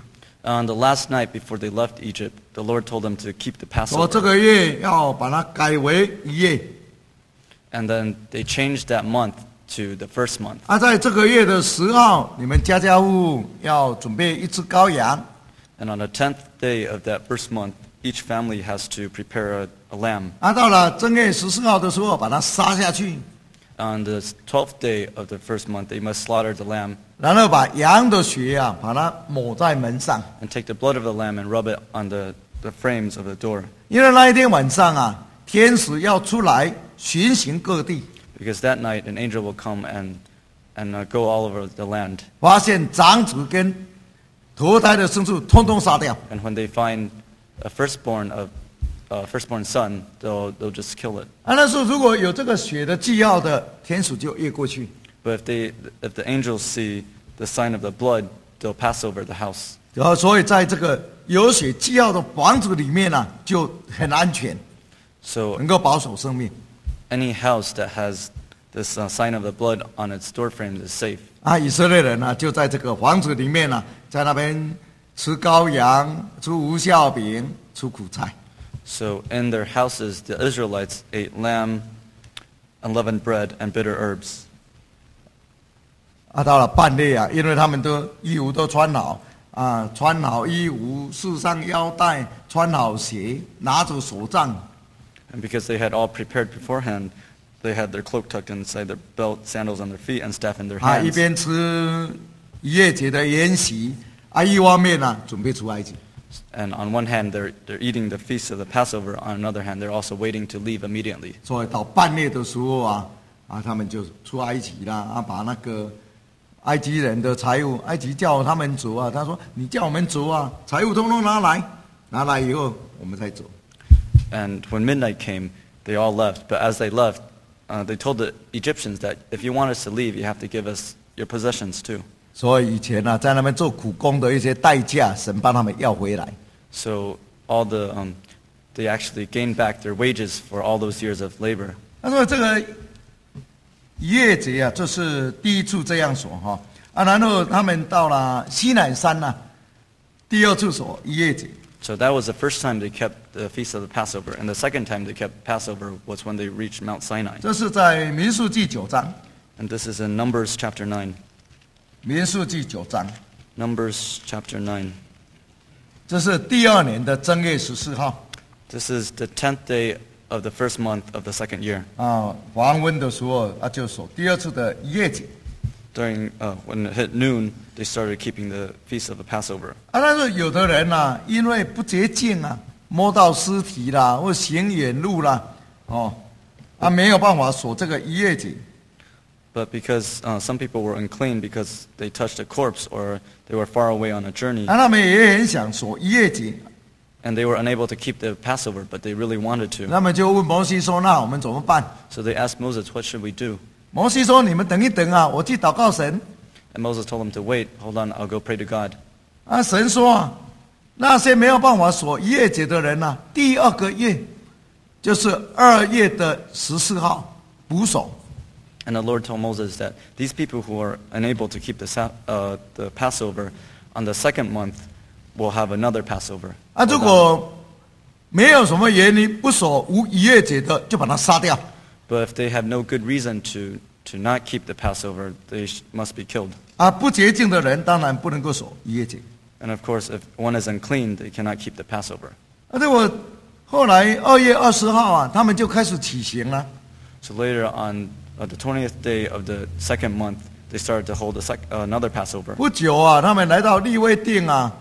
[SPEAKER 2] On the last night before they left Egypt, the Lord told them to keep the
[SPEAKER 1] 说这
[SPEAKER 2] Passover.
[SPEAKER 1] 个月要把它改为一月。
[SPEAKER 2] And then they changed that month to the first month.
[SPEAKER 1] 啊，在这个月的十号，你们家家户户要准备一只羔羊。
[SPEAKER 2] And on the tenth day of that first month, each family has to prepare a, a lamb.
[SPEAKER 1] 啊，到了正月十四号的时候，把它杀下去，
[SPEAKER 2] On the twelfth day of the first month, they must slaughter the lamb
[SPEAKER 1] 然后把羊的血啊，把它抹在门上。
[SPEAKER 2] and take the blood of the lamb and rub it on the, the frames of the door.
[SPEAKER 1] 因为那一天晚上啊，天使要出来巡行各地，
[SPEAKER 2] Because that night, an angel will come and, and uh, go all over the land.
[SPEAKER 1] 发现长子跟头胎的牲畜通通杀掉。
[SPEAKER 2] And when they find a firstborn of uh, firstborn son, they'll, they'll just kill it.
[SPEAKER 1] 啊，那时候如果有这个血的记号的，天使就越过去。
[SPEAKER 2] But if, they, if the angels see the sign of the blood, they'll pass over the house.
[SPEAKER 1] 然后，所以在这个有血记号的房子里面呢、啊，就很安全，
[SPEAKER 2] So
[SPEAKER 1] 能够保守生命。
[SPEAKER 2] any house that has this uh, sign of the blood on its door frames is safe.
[SPEAKER 1] 啊，以色列人呢、就在这个房子里面呢、在那边吃羔羊、吃无酵饼、吃苦菜。
[SPEAKER 2] So in their houses, the Israelites ate lamb, unleavened bread, and bitter herbs.
[SPEAKER 1] 啊，到了半夜啊，因为他们都衣服都穿好啊，穿好衣服，束上腰带，穿好鞋，拿着手杖。
[SPEAKER 2] And because they had all prepared beforehand, they had their cloak tucked inside their belt, sandals on their feet, and staff in their
[SPEAKER 1] 啊，一
[SPEAKER 2] hands.
[SPEAKER 1] 边吃逾越节的筵席，啊，一方面呢、准备出埃及。
[SPEAKER 2] And on one hand, they're, they're eating the feast of the Passover. On another hand, they're also waiting to leave immediately.
[SPEAKER 1] 所以到半夜的时候啊，啊，他们就出埃及啦，啊，把那个埃及人的财物，埃及叫他们走啊，他说你叫我们走啊，财物通通拿来，拿来以后我们再走。
[SPEAKER 2] And when midnight came, they all left. But as they left, uh, they told the Egyptians that if you want us to leave, you have to give us your possessions too.
[SPEAKER 1] 所以以前呢、啊，在那边做苦工的一些代价，神帮他们要回来。
[SPEAKER 2] So all the um, they actually gained back their wages for all those years of labor.
[SPEAKER 1] 他说这个逾越节啊，这是第一次这样说哈啊，然后他们到了西乃山呢、第二次说逾越节。
[SPEAKER 2] So that was the first time they kept the feast of the Passover, and the second time they kept Passover was when they reached Mount Sinai.
[SPEAKER 1] 这是在民数记九章，
[SPEAKER 2] And this is in Numbers chapter nine.
[SPEAKER 1] 民数记九章，
[SPEAKER 2] Numbers chapter nine.
[SPEAKER 1] 这是第二年的正月十四号
[SPEAKER 2] This is the tenth day of the first month of the second year.
[SPEAKER 1] 啊，黄昏的时候啊，就说第二次的逾越节
[SPEAKER 2] During uh, when it hit noon, they started keeping the feast of the Passover.
[SPEAKER 1] 啊。但是有的人呐、啊，因为不洁净啊，摸到尸体啦，或行远路啦，哦，啊，没有办法守这个逾越节。
[SPEAKER 2] But because uh, some people were unclean because they touched a corpse or they were far away on a journey,
[SPEAKER 1] 啊，他们也很想守逾越节，
[SPEAKER 2] and they were unable to keep the Passover, but they really wanted to.
[SPEAKER 1] 他们就问摩西说：“那我们怎么办
[SPEAKER 2] So they asked Moses, "What should we do?" ？”
[SPEAKER 1] 摩西说：“你们等一等啊，我去祷告神。
[SPEAKER 2] And Moses told them to wait. Hold on, I'll go pray to God. ”
[SPEAKER 1] 啊，神说啊，那些没有办法守逾越节的人呢、啊，第二个月就是二月的十四号补守。
[SPEAKER 2] And the Lord told Moses that these people who are unable to keep the, sa- uh, the Passover on the second month will have another Passover.
[SPEAKER 1] 啊，如果没有什么原因不守无逾越节的，就把他杀掉。
[SPEAKER 2] But if they have no good reason to, to not keep the Passover, they sh- must be killed.
[SPEAKER 1] 啊，不洁净的人当然不能够守逾越节。
[SPEAKER 2] And of course, if one is unclean, they cannot keep the Passover.
[SPEAKER 1] 啊，结果后来二月二十号啊，他们就开始起行了。
[SPEAKER 2] So later on uh, the twentieth day of the second month, they started to hold a sec- uh, another Passover.
[SPEAKER 1] 不久啊，他们来到利未定啊，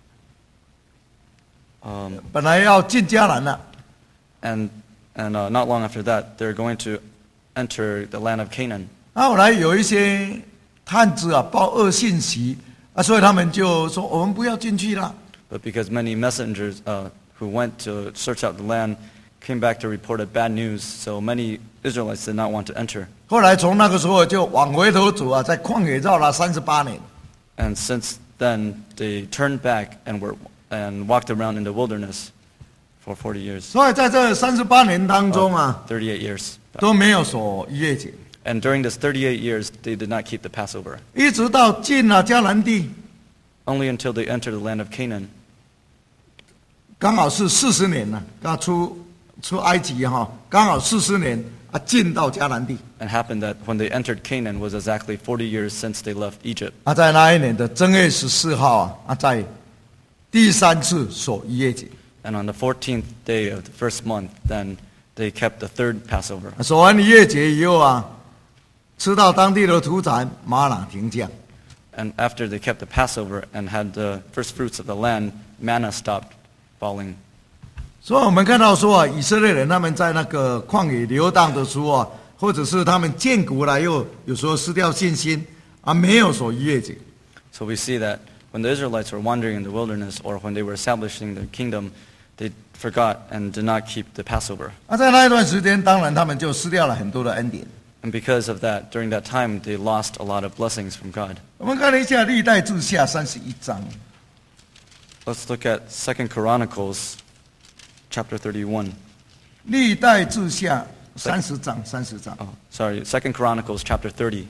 [SPEAKER 2] Um,
[SPEAKER 1] 本来要进迦南了。
[SPEAKER 2] and and uh, not long after that, they're going to enter the land of Canaan.
[SPEAKER 1] 啊，后来有一些探子啊报恶信息啊，所以他们就说我们不要进去了。
[SPEAKER 2] But because many messengers uh, who went to search out the land came back to report bad news, so many Israelites did not want to enter.
[SPEAKER 1] 后来从那个时候就往回头走啊，在旷野绕了三十八年。
[SPEAKER 2] And since then, they turned back and were and walked around in the wilderness for forty years.
[SPEAKER 1] 所以在这三十八年当中啊，
[SPEAKER 2] thirty-eight years.
[SPEAKER 1] 都没有守逾越节，
[SPEAKER 2] And during this thirty-eight years, they did not keep the Passover.
[SPEAKER 1] 一直到进了迦南地，
[SPEAKER 2] only until they entered the land of Canaan.
[SPEAKER 1] 刚好是四十年了，刚出出埃及哈，刚好四十年啊，进到迦南地。
[SPEAKER 2] And happened that when they entered Canaan was exactly forty years since they left Egypt.
[SPEAKER 1] 啊，在那一年的正月十四号啊，啊，在第三次守逾越节。
[SPEAKER 2] And on the fourteenth day of the first month, then they kept the third Passover.
[SPEAKER 1] 守完逾越节以后啊，吃到当地的土产，玛瑙停降。
[SPEAKER 2] And after they kept the Passover and had the first fruits of the land, manna stopped falling.
[SPEAKER 1] 所以我们看到说啊，以色列人他们在那个旷野流荡的时候啊，或者是他们建国了又有时候失掉信心啊，没有守逾越节。
[SPEAKER 2] So we see that when the Israelites were wandering in the wilderness or when they were establishing their kingdom, they forgot and did not keep the Passover.
[SPEAKER 1] 啊，在那一段时间，当然他们就失掉了很多的恩典。
[SPEAKER 2] And because of that, during that time, they lost a lot of blessings from God.
[SPEAKER 1] 我们看了一下历代志下三十一章。
[SPEAKER 2] Let's look at Second Chronicles chapter thirty-one.
[SPEAKER 1] 历代志下三十章，三十章。
[SPEAKER 2] Oh, sorry, Second Chronicles chapter thirty.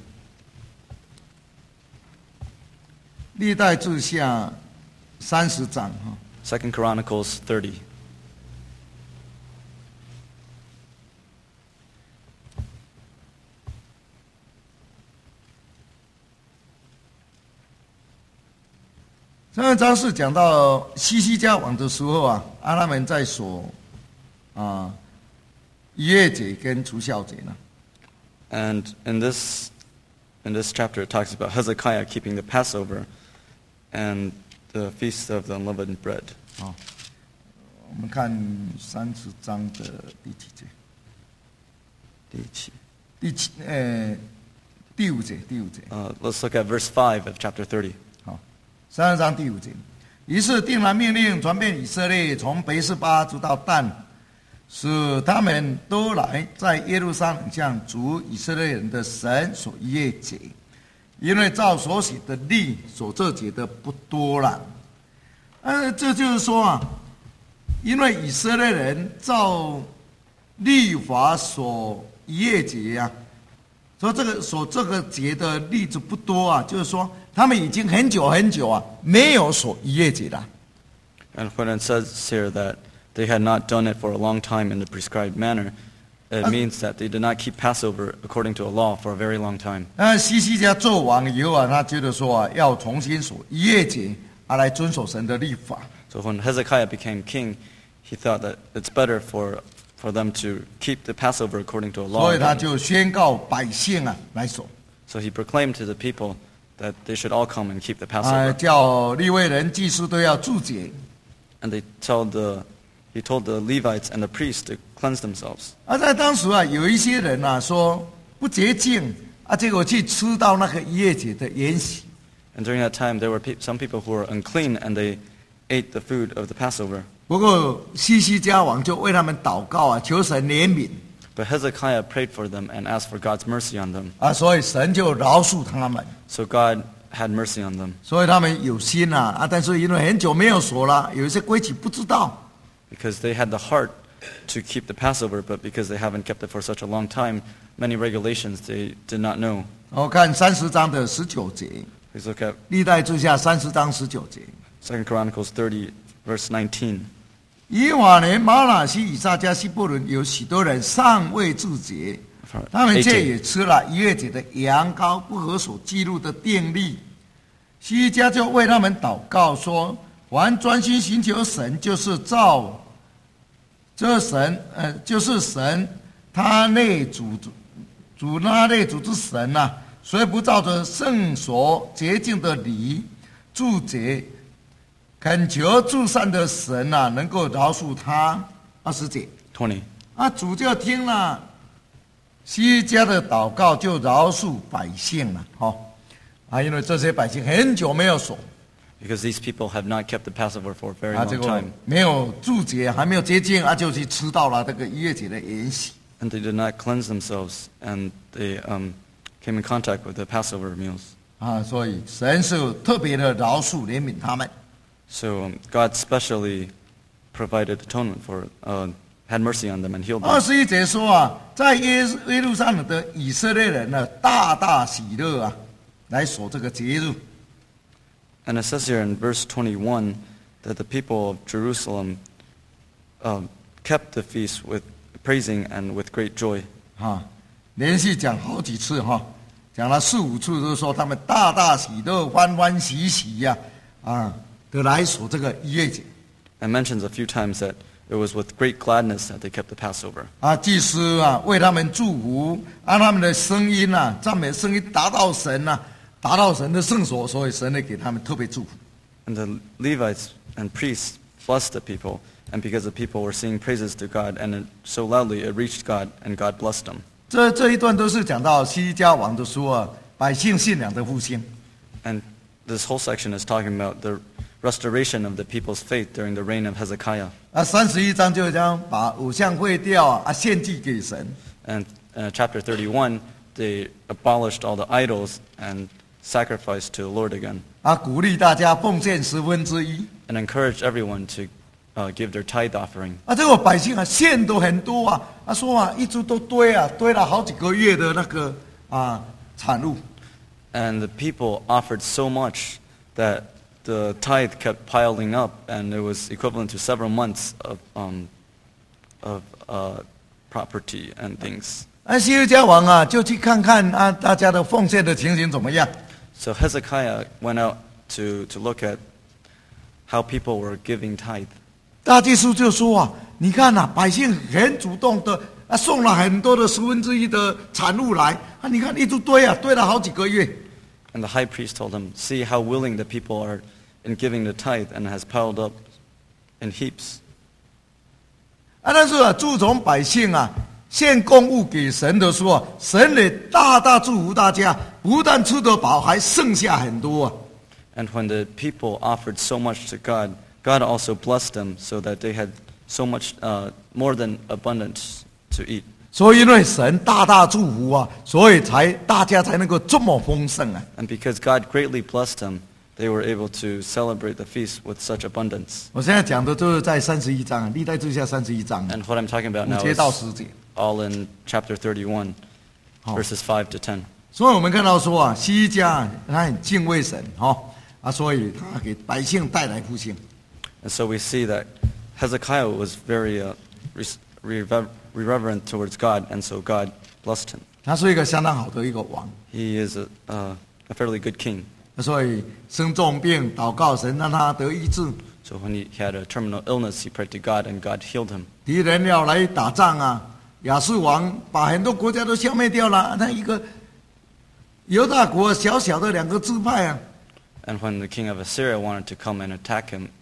[SPEAKER 1] 历代志下三十章哈。
[SPEAKER 2] Second Chronicles thirty.
[SPEAKER 1] 上一章是讲到西西家王的时候啊，啊他们在守啊逾越节跟除酵节呢。
[SPEAKER 2] And in this, in this chapter, it talks about Hezekiah keeping the Passover and the feast of the unleavened bread.
[SPEAKER 1] 好，我们看三十章的第几节？
[SPEAKER 2] 第七。
[SPEAKER 1] 第七，呃，第五节，第五节。
[SPEAKER 2] Uh, let's look at verse five of chapter thirty.
[SPEAKER 1] 好，三十章第五节。于是定了命令，传遍以色列，从北示巴直到但，使他们都来在耶路撒冷向主以色列人的神守逾越节，因为照所写的律守这节的不多了。呃，这就是说啊，因为以色列人照律法守逾越节啊，说这个守这个节的例子不多啊，就是说他们已经很久很久啊没有守逾越节了。
[SPEAKER 2] And when it says here that they had not done it for a long time in the prescribed manner, it means that they did not keep Passover according to a law for a very long time.
[SPEAKER 1] 那西西家做王以后啊，他觉得说啊，要重新守逾越节，啊来遵守神的律法。
[SPEAKER 2] So when Hezekiah became king, he thought that it's better for, for them to keep the Passover according to a law.
[SPEAKER 1] 所以他就宣告百姓啊来守，
[SPEAKER 2] So he proclaimed to the people that they should all come and keep the
[SPEAKER 1] 啊
[SPEAKER 2] Passover.
[SPEAKER 1] 叫利未人、祭司都要祝节。
[SPEAKER 2] And they told the, he told the Levites and the priests to cleanse themselves.
[SPEAKER 1] 啊，在当时啊，有一些人啊说不洁净啊，结果去吃到那个逾越节的筵席。
[SPEAKER 2] And during that time, there were pe- some people who were unclean and they ate the food of the Passover.
[SPEAKER 1] 不过西西家王就为他们祷告啊，求神怜悯
[SPEAKER 2] But Hezekiah prayed for them and asked for God's mercy on them.
[SPEAKER 1] 啊，所以神就饶恕他们，
[SPEAKER 2] So God had mercy on them
[SPEAKER 1] 所以他们有心啊啊，但是因为很久没有守了，有一些规矩不知道，
[SPEAKER 2] because they had the heart to keep the Passover, but because they haven't kept it for such a long time, many regulations they did not know.
[SPEAKER 1] 我看三十章的十九节，
[SPEAKER 2] Please look at
[SPEAKER 1] 历代志下三十章十九节。
[SPEAKER 2] Second Chronicles thirty, verse nineteen.
[SPEAKER 1] 以往年玛拿西、以撒加、西布伦有许多人尚未自洁，他们却也吃了逾越节的羊羔，不合所记录的定例。西家就为他们祷告说：凡专心寻求神，就是照这神，呃，就是神，他内主主那内主之神呐、啊，虽不照着圣所洁净的礼祝节。恳求诸善的神啊，能够饶恕他。二十节
[SPEAKER 2] twenty.
[SPEAKER 1] 啊，主就听了西家的祷告，就饶恕百姓了。好、哦、啊，因为这些百姓很久没有守
[SPEAKER 2] Because these people have not kept the Passover for a very
[SPEAKER 1] 啊，这
[SPEAKER 2] long
[SPEAKER 1] 个
[SPEAKER 2] time.
[SPEAKER 1] 没有祝节，还没有洁净啊，就去吃到了这个逾越节的筵席
[SPEAKER 2] And they did not cleanse themselves, and they um, came in contact with the Passover meals.
[SPEAKER 1] 啊，所以神是特别的饶恕怜悯他们。
[SPEAKER 2] So um, God specially provided atonement for, uh, had mercy on them and healed
[SPEAKER 1] 二
[SPEAKER 2] them.
[SPEAKER 1] 十一节说啊，在耶耶路撒冷的以色列人呢，大大喜乐啊，来守这个节日。
[SPEAKER 2] And it says here in verse twenty-one that the people of Jerusalem um, kept the feast with praising and with great joy.
[SPEAKER 1] 哈，连续讲好几次哈，讲了四五次，都说他们大大喜乐、欢欢喜喜呀、啊，啊，的来守这个逾越节。
[SPEAKER 2] And mentions a few times that it was with great gladness that they kept the Passover.
[SPEAKER 1] 啊，祭司啊为他们祝福，让他们的声音啊，赞美声音达到神啊，达到神的圣所，所以神呢给他们特别祝福。
[SPEAKER 2] And the Levites and priests blessed the people, and because the people were singing praises to God, and it, so loudly it reached God, and God blessed them.
[SPEAKER 1] 这这一段都是讲到西家王的说啊，百姓信仰的复兴。
[SPEAKER 2] And this whole section is talking about the restoration of the people's faith during the reign of Hezekiah.
[SPEAKER 1] 啊，三十一章就将把偶像废掉啊，献祭给神。
[SPEAKER 2] And uh, chapter thirty-one, they abolished all the idols and sacrificed to the Lord again.
[SPEAKER 1] 啊，鼓励大家奉献十分之一。
[SPEAKER 2] And encouraged everyone to uh, give their tithe offering.
[SPEAKER 1] 啊，这个百姓啊，献都很多啊，他说啊，一直都堆啊，堆了好几个月的那个啊产物。
[SPEAKER 2] And the people offered so much that the tithe kept piling up, and it was equivalent to several months of um, of uh, property and things.
[SPEAKER 1] 啊，西尔家王啊，就去看看啊，大家的奉献的情形怎么样。
[SPEAKER 2] So Hezekiah went out to, to look at how people were giving tithe.
[SPEAKER 1] 大祭司就说啊，你看呐、啊，百姓很主动的啊，送了很多的十分之一的产物来啊，你看一直堆啊，堆了好几个月。
[SPEAKER 2] And the high priest told him, see how willing the people are in giving the tithe, and it has piled up in heaps.
[SPEAKER 1] 啊，但是啊，自从百姓啊献供物给神的时候啊，神也大大祝福大家，不但吃得饱，还剩下很多啊。
[SPEAKER 2] And when the people offered so much to God, God also blessed them so that they had so much uh, more than abundance to eat.
[SPEAKER 1] 所以因为神大大祝福啊，所以才大家才能够这么丰盛啊。
[SPEAKER 2] And because God greatly blessed them, they were able to celebrate the feast with such abundance.
[SPEAKER 1] 我现在讲的就是在三十一章啊，历代志下三十一章
[SPEAKER 2] And what I'm talking about
[SPEAKER 1] 五
[SPEAKER 2] now
[SPEAKER 1] 节到
[SPEAKER 2] is
[SPEAKER 1] 十节。
[SPEAKER 2] all in chapter thirty-one,
[SPEAKER 1] 好
[SPEAKER 2] verses five to ten.
[SPEAKER 1] 所以我们看到说啊，西家他很敬畏神哈啊，所以他给百姓带来复兴。
[SPEAKER 2] And so we see that Hezekiah was very uh, rever- reverent towards God, and so God blessed him.
[SPEAKER 1] 他是一个相当好的一个王，
[SPEAKER 2] He is a, uh, a fairly good king.
[SPEAKER 1] 所以生重病祷告神让他得医治。
[SPEAKER 2] So when he had a terminal illness, he prayed to God, and God healed him.
[SPEAKER 1] 敌人要来打仗啊，亚述王把很多国家都消灭掉了，那一个犹大国小小的两个支派啊，
[SPEAKER 2] And when the king of Assyria wanted to come and attack him,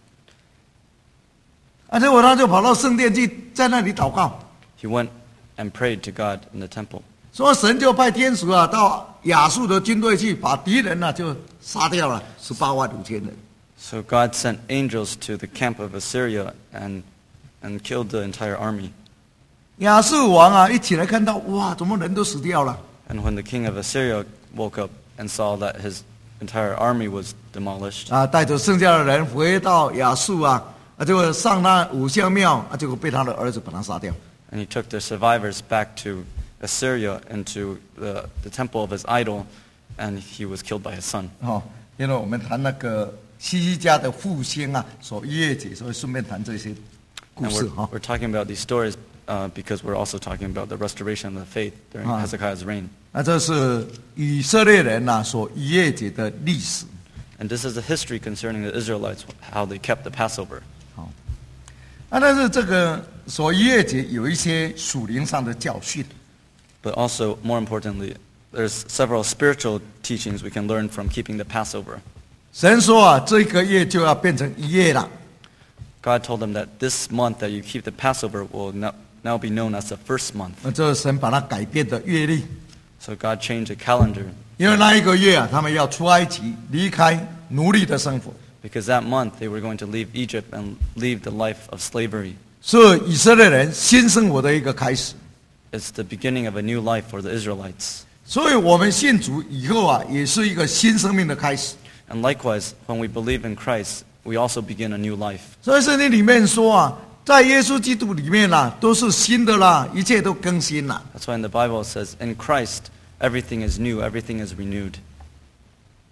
[SPEAKER 1] 啊，结果他就跑到圣殿去，在那里祷告，
[SPEAKER 2] he went and prayed to God in the temple.
[SPEAKER 1] 说神就派天使啊到亚述的军队去，把敌人啊就杀掉了十八万五千人。
[SPEAKER 2] So God sent angels to the camp of Assyria and, and killed the entire army.
[SPEAKER 1] 亚述王啊一起来看到，哇，怎么人都死掉了？
[SPEAKER 2] And when the king of Assyria woke up and saw that his entire army was demolished,
[SPEAKER 1] 啊，带着剩下的人回到亚述啊，啊，结果上那五香庙，啊，结果被他的儿子把他杀掉。
[SPEAKER 2] and he took the survivors back to Assyria into the, the temple of his idol, and he was killed by his son.
[SPEAKER 1] 哦，因为我们谈那个西家的复兴啊，所逾越节，所以顺便谈这些故
[SPEAKER 2] And
[SPEAKER 1] 事
[SPEAKER 2] we're,
[SPEAKER 1] 哈。
[SPEAKER 2] we're talking about these stories uh, because we're also talking about the restoration of the faith during
[SPEAKER 1] Ah.
[SPEAKER 2] Hezekiah's reign.
[SPEAKER 1] 那这是以色列人呐、所逾越节的历史。
[SPEAKER 2] And this is the history concerning the Israelites, how they kept the Passover.
[SPEAKER 1] 好，啊，但是这个所逾越节有一些属灵上的教训。
[SPEAKER 2] But also, more importantly, there's several spiritual teachings we can learn from keeping the Passover.
[SPEAKER 1] 神说啊，这个月就要变成一月了。
[SPEAKER 2] God told them that this month that you keep the Passover will now, now be known as the first month.
[SPEAKER 1] 那这是神把它改变的月历，
[SPEAKER 2] So God changed the calendar
[SPEAKER 1] 因为那一个月啊，他们要出埃及，离开奴隶的生活，
[SPEAKER 2] because that month they were going to leave Egypt and leave the life of slavery.
[SPEAKER 1] 是以色列人新生活的一个开始。
[SPEAKER 2] It's the beginning of a new life for the Israelites.
[SPEAKER 1] 所以我们信主以后啊，也是一个新生命的开始。
[SPEAKER 2] And likewise, when we believe in Christ, we also begin a new life.
[SPEAKER 1] 所以圣经里面说啊，在耶稣基督里面啊，都是新的啦，一切都更新了。
[SPEAKER 2] That's why in the Bible it says, in Christ, everything is new, everything is renewed.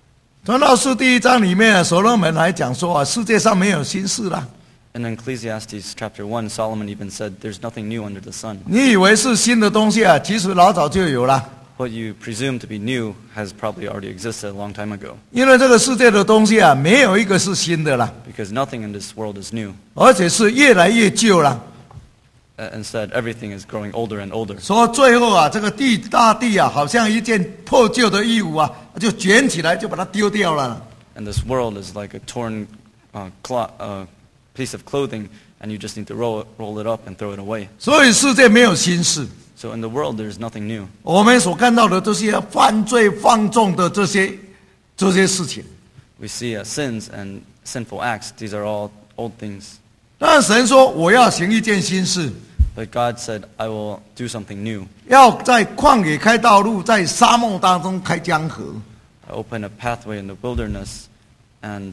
[SPEAKER 1] 传道书第一章里面，所罗门还讲说啊，世界上没有新事啦。
[SPEAKER 2] In Ecclesiastes chapter one, Solomon even said, "There's nothing new under the sun."
[SPEAKER 1] 你以为是新的东西啊，其实老早就有了。
[SPEAKER 2] What you presume to be new has probably already existed a long time ago.
[SPEAKER 1] 因为这个世界的东西啊，没有一个是新的啦，
[SPEAKER 2] Because nothing in this world is new.
[SPEAKER 1] 而且是越来越旧了。
[SPEAKER 2] Uh, Instead, everything is growing older and older.
[SPEAKER 1] 说最后啊，这个地大地啊，好像一件破旧的衣服啊，就卷起来就把它丢掉了。
[SPEAKER 2] And this world is like a torn uh, cloth, uh, piece of clothing, and you just need to roll it, roll it up and throw it away.
[SPEAKER 1] 所以世界没有新事，
[SPEAKER 2] So in the world, there's nothing new.
[SPEAKER 1] 我们所看到的这些犯罪放纵的这些这些事情。
[SPEAKER 2] We see uh, sins and sinful acts. These are all old things.
[SPEAKER 1] 但神说我要行一件新事，
[SPEAKER 2] But God said, "I will do something new.
[SPEAKER 1] 要在旷野开道路，在沙漠当中开江河。
[SPEAKER 2] I open a pathway in the wilderness, and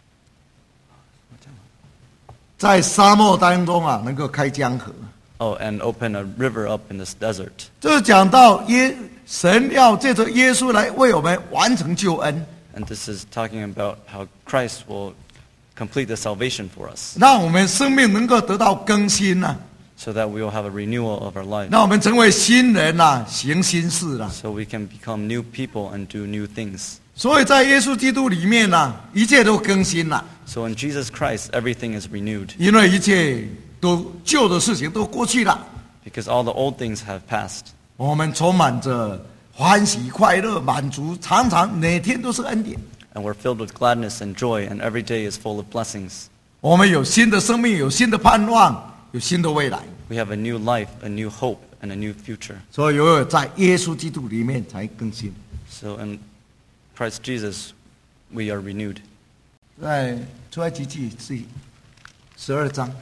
[SPEAKER 1] 在沙漠当中啊，能够开江河。
[SPEAKER 2] oh, and open a river up in this desert."
[SPEAKER 1] 这是讲到耶神要借着耶稣来为我们完成救恩，
[SPEAKER 2] And this is talking about how Christ will complete the salvation for us,
[SPEAKER 1] 让我们生命能够得到更新呐、
[SPEAKER 2] so that we will have a renewal of our life,
[SPEAKER 1] 让我们成为新人呐、行新事啦。
[SPEAKER 2] so we can become new people and do new things.
[SPEAKER 1] 所以在耶稣基督里面呐、一切都更新了，
[SPEAKER 2] So in Jesus Christ, everything is renewed,
[SPEAKER 1] 因为一切都旧的事情都过去了，
[SPEAKER 2] because all the old things have passed.
[SPEAKER 1] 我们充满着欢喜、快乐、满足，常常每天都是恩典。
[SPEAKER 2] And we're filled with gladness and joy, and every day is full of blessings.
[SPEAKER 1] 我们有新的生命，有新的盼望，有新的未来。
[SPEAKER 2] We have a new life, a new hope, and a new future.
[SPEAKER 1] 所以唯有在耶稣基督里面才更新。
[SPEAKER 2] So in Christ Jesus, we are renewed.
[SPEAKER 1] 在出埃及记是十二章。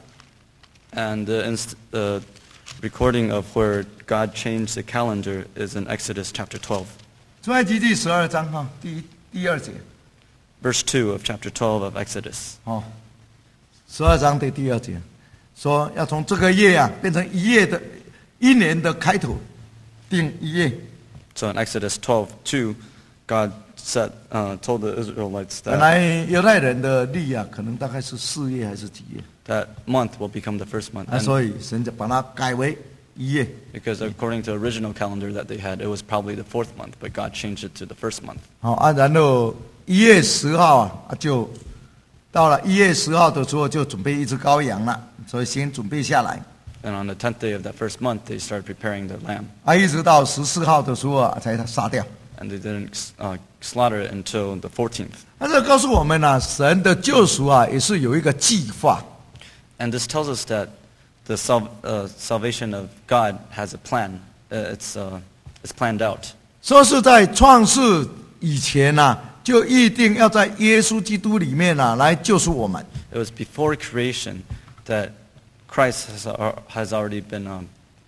[SPEAKER 2] And the, inst- the recording of where God changed the calendar is in Exodus chapter twelve.
[SPEAKER 1] 出埃及记十二章哈，第一第二节
[SPEAKER 2] Verse two of chapter twelve of Exodus.
[SPEAKER 1] 哦，十二章的第二节说要从这个月啊变成一月的一年的开头，定一月。
[SPEAKER 2] So in Exodus twelve two, God said, uh, told the Israelites
[SPEAKER 1] 本
[SPEAKER 2] that
[SPEAKER 1] 来犹太人的历啊，可能大概是四月还是几月，
[SPEAKER 2] that month will become the first month.
[SPEAKER 1] 啊，
[SPEAKER 2] And
[SPEAKER 1] 所以神就把它改为一月。
[SPEAKER 2] because according to the original calendar that they had, it was probably the fourth month, but God changed it to the first month.
[SPEAKER 1] 好啊，然后一月十号啊，啊就到了一月十号的时候就准备一只羔羊了，所以先准备下来。
[SPEAKER 2] And on the tenth day of that first month, they started preparing their lamb.
[SPEAKER 1] 啊，一直到十四号的时候啊，才杀掉。
[SPEAKER 2] And they didn't uh, slaughter it until the fourteenth.
[SPEAKER 1] 那这告诉我们呢、啊，神的救赎啊，也是有一个计划。
[SPEAKER 2] And this tells us that the sal- uh, salvation of God has a plan. Uh, it's, uh, it's planned out.
[SPEAKER 1] 说是在创世以前呐、啊，就预定要在耶稣基督里面啊，来救赎我们。
[SPEAKER 2] It was before creation that Christ has, uh, has already been um,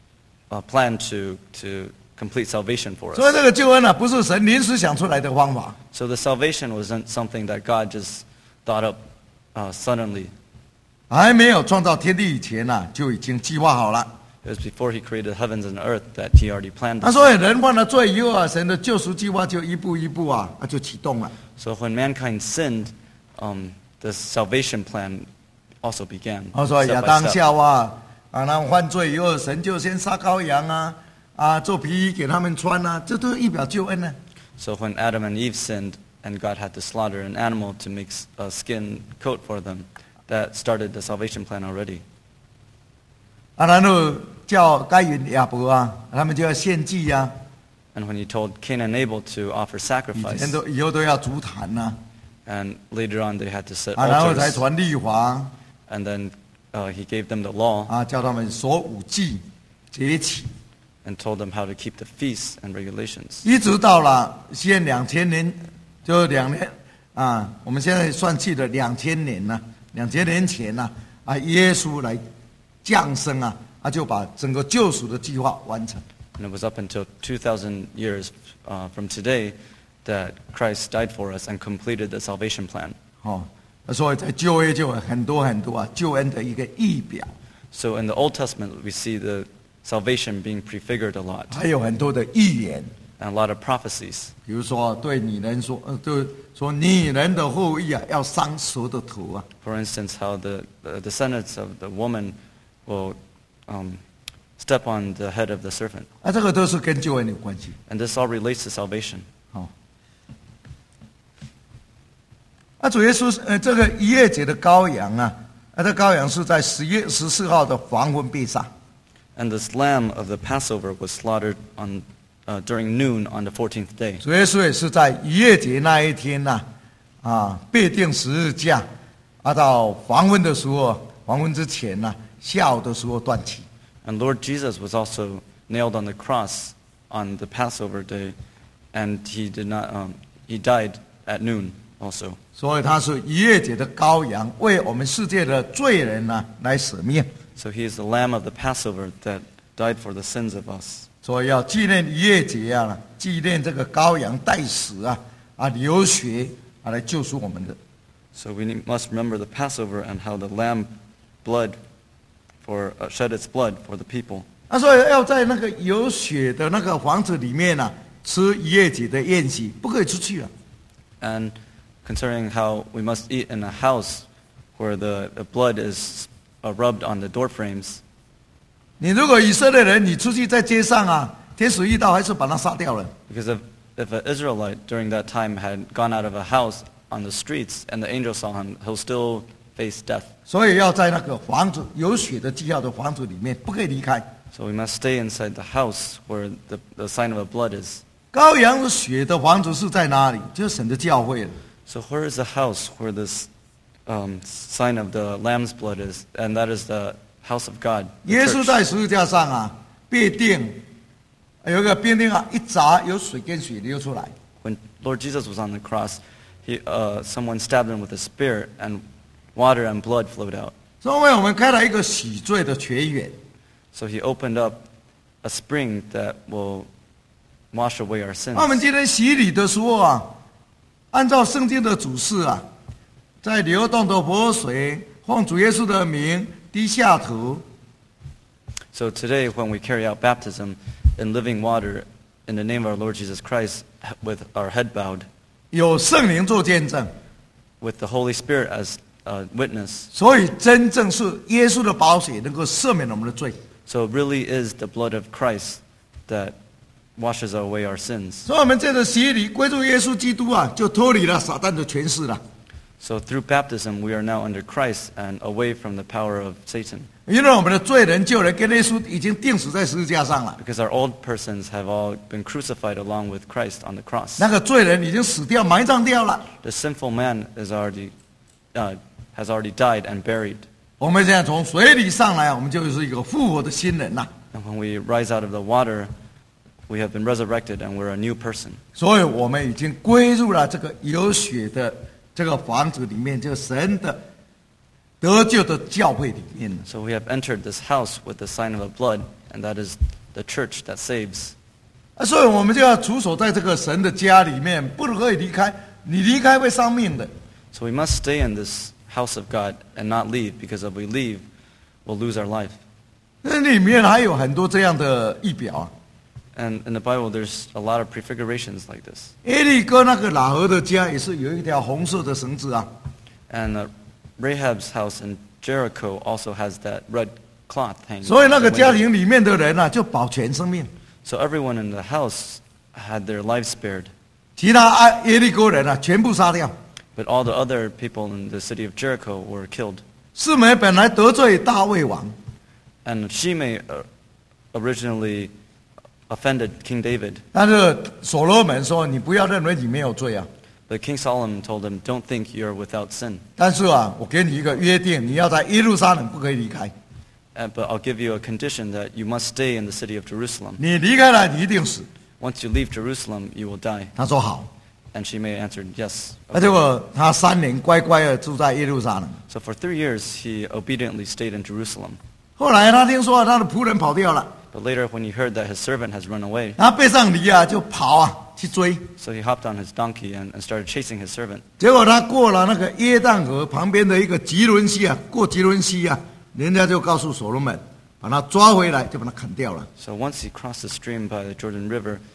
[SPEAKER 2] uh, planned to, to complete salvation for
[SPEAKER 1] 所以
[SPEAKER 2] us.
[SPEAKER 1] 这个救恩啊，不是神临时想出来的方法，
[SPEAKER 2] So the salvation wasn't something that God just thought up uh, suddenly.
[SPEAKER 1] 还没有创造天地以前呐、啊，就已经计划好了。
[SPEAKER 2] It was before he created heavens and earth that he already planned
[SPEAKER 1] 那
[SPEAKER 2] this.
[SPEAKER 1] 所以人犯了罪以后啊，神的救赎计划就一步一步啊，啊就启动了。
[SPEAKER 2] So when mankind sinned, um, the salvation plan also began
[SPEAKER 1] 他说
[SPEAKER 2] step
[SPEAKER 1] 亚
[SPEAKER 2] by
[SPEAKER 1] 当
[SPEAKER 2] step.
[SPEAKER 1] 夏娃啊，那犯罪以后，神就先杀羔羊啊，啊做皮衣给他们穿啊，这都是预表救恩呢、
[SPEAKER 2] So when Adam and Eve sinned and God had to slaughter an animal to make a skin coat for them, that started the salvation plan already.
[SPEAKER 1] 啊，然后叫该隐亚伯啊，他们就要献祭呀、啊，
[SPEAKER 2] And when he told Cain and Abel to offer
[SPEAKER 1] 以
[SPEAKER 2] sacrifice,
[SPEAKER 1] 前都以后都要足坛呐、
[SPEAKER 2] and later on they had to set
[SPEAKER 1] 啊，然后才
[SPEAKER 2] altars,
[SPEAKER 1] 传律法
[SPEAKER 2] and then uh, he gave them the law
[SPEAKER 1] 啊，叫他们守五祭节期，
[SPEAKER 2] and told them how to keep the feasts and regulations.
[SPEAKER 1] 一直到了现两千年，就两年啊，我们现在算去的两千年呐、两千年前呐、啊，耶稣来降生啊，啊就把整个救赎的计划完成。
[SPEAKER 2] And it was up until two thousand years uh, from today that Christ died for us and completed the salvation plan.
[SPEAKER 1] 哦，所以在旧约就有很多很多啊救恩的一个预表，
[SPEAKER 2] So in the Old Testament, we see the salvation being prefigured a lot.
[SPEAKER 1] 还有很多的预言
[SPEAKER 2] and a lot of prophecies.
[SPEAKER 1] 比如说对女人说，呃，就说女人的后裔啊，要伤蛇的头啊。
[SPEAKER 2] For instance, how the, the descendants of the woman will um, step on the head of the serpent.
[SPEAKER 1] 啊，这个都是跟救恩有关系。
[SPEAKER 2] And this all relates to salvation.
[SPEAKER 1] 好、啊，主耶稣呃，这个逾越节的羔羊啊，啊，这羔羊是在十月十四号的黄昏被杀。
[SPEAKER 2] And this lamb of the Passover was slaughtered on uh, during noon on the fourteenth day.
[SPEAKER 1] 主耶稣也是在逾越节那一天呐、啊，啊，被钉十字架，啊，到黄昏的时候，黄昏之前呐、啊，下午的时候断气。
[SPEAKER 2] And Lord Jesus was also nailed on the cross on the Passover day, and he did not. Um, he died at noon also.
[SPEAKER 1] 所以他是逾越节的羔羊，为我们世界的罪人呢、啊、来舍命。
[SPEAKER 2] So he is the Lamb of the Passover that died for the sins of us.
[SPEAKER 1] 所以要纪念逾越节啊，纪念这个羔羊代死啊，啊流血啊来救赎我们的。
[SPEAKER 2] So we need, must remember the Passover and how the Lamb blood for uh, shed its blood for the people.
[SPEAKER 1] 啊，所以要在那个有血的那个房子里面啊，吃逾越节的宴席，不可以出去啊。
[SPEAKER 2] And concerning how we must eat in a house where the, the blood is uh, rubbed on the door frames.
[SPEAKER 1] 你如果以色列人，你出去在街上啊，天使遇到还是把他杀掉了。
[SPEAKER 2] Because if, if an Israelite during that time had gone out of a house on the streets and the angel saw him, he'll still face death.
[SPEAKER 1] 所以要在那个房子有血的记号的房子里面，不可以离开。
[SPEAKER 2] So we must stay inside the house where the, the sign of the blood is.
[SPEAKER 1] 羔羊的血的房子是在哪里？就是神的教会了。
[SPEAKER 2] So where is the house where this um, sign of the lamb's blood is? And that is the house of God. the
[SPEAKER 1] 耶稣
[SPEAKER 2] church.
[SPEAKER 1] 在十字架上啊，被钉，有一个兵丁啊，一砸有水跟血流出来。
[SPEAKER 2] When Lord Jesus was on the cross, he, uh, someone stabbed him with a spear, and water and blood flowed out.
[SPEAKER 1] 所以为我们开了一个洗罪的泉源。
[SPEAKER 2] So he opened up a spring that will wash away our sins.
[SPEAKER 1] 那我们今天洗礼的时候啊，按照圣经的指示啊，在流动的活水，奉主耶稣的名低下头，
[SPEAKER 2] So today, when we carry out baptism in living water in the name of our Lord Jesus Christ, with our head bowed,
[SPEAKER 1] 有圣灵做见证，
[SPEAKER 2] with the Holy Spirit as a witness.
[SPEAKER 1] 所以真正是耶稣的宝血能够赦免我们的罪。
[SPEAKER 2] So it really is the blood of Christ that washes away our sins.
[SPEAKER 1] 所以我们这个洗礼归入耶稣基督啊，就脱离了撒旦的权势了。
[SPEAKER 2] So through baptism, we are now under Christ and away from the power of Satan.
[SPEAKER 1] 因为我们的罪人救人跟耶稣已经钉死在十字架上了，
[SPEAKER 2] Because our old persons have all been crucified along with Christ on the cross.
[SPEAKER 1] 那个罪人已经死掉埋葬掉了。
[SPEAKER 2] The sinful man is already, uh, has already died and buried.
[SPEAKER 1] 我们现在从水里上来，我们就是一个复活的新人呐。
[SPEAKER 2] And when we rise out of the water, we have been resurrected and we're a new person.
[SPEAKER 1] 所以我们已经归入了这个有血的这个房子里面，就是神的得救的教会里面了。
[SPEAKER 2] So we have entered this house with the sign of the blood, and that is the church that saves.
[SPEAKER 1] 啊，所以我们就要处守在这个神的家里面，不可以离开。你离开会丧命的。
[SPEAKER 2] So we must stay in this house of God and not leave, because if we leave, we'll lose our life.
[SPEAKER 1] 那里面还有很多这样的仪表啊。
[SPEAKER 2] And in the Bible, there's a lot of prefigurations like this.
[SPEAKER 1] 耶利哥那个喇合的家也是有一条红色的绳子啊。
[SPEAKER 2] And uh, Rahab's house in Jericho also has that red cloth hanging.
[SPEAKER 1] 所以那
[SPEAKER 2] from
[SPEAKER 1] 个
[SPEAKER 2] the
[SPEAKER 1] 家
[SPEAKER 2] window.
[SPEAKER 1] 庭里面的人啊，就保全生命。
[SPEAKER 2] So everyone in the house had their lives spared.
[SPEAKER 1] 其他啊耶利哥人啊，全部杀掉。
[SPEAKER 2] But all the other people in the city of Jericho were killed.
[SPEAKER 1] 示每本来得罪大卫王，
[SPEAKER 2] And Shimei uh, originally offended King David.
[SPEAKER 1] 但是所罗门说：“你不要认为你没有罪啊，
[SPEAKER 2] But King Solomon told him, don't think you're without sin.
[SPEAKER 1] 但是啊，我给你一个约定，你要在耶路撒冷不可以离开。
[SPEAKER 2] Uh, but I'll give you a condition that you must stay in the city of Jerusalem.
[SPEAKER 1] 你离开了，你一定死。
[SPEAKER 2] Once you leave Jerusalem, you will die. ”
[SPEAKER 1] 他说：“好。
[SPEAKER 2] And Shimei answered, yes. ”
[SPEAKER 1] 那结果他三年乖乖的住在耶路撒冷。
[SPEAKER 2] So for three years, he obediently stayed in Jerusalem.
[SPEAKER 1] 后来他听说他的仆人跑掉了，
[SPEAKER 2] But later, when he heard that his servant has run away,
[SPEAKER 1] 他背上驴啊就跑啊去追。
[SPEAKER 2] so he hopped on his donkey and, and started chasing his servant.
[SPEAKER 1] 结果他过了那个约旦河旁边的一个吉伦溪啊，过吉伦溪啊，人家就告诉所罗门，把他抓回来，就把他砍掉了。
[SPEAKER 2] So once he crossed the stream by the Jordan River,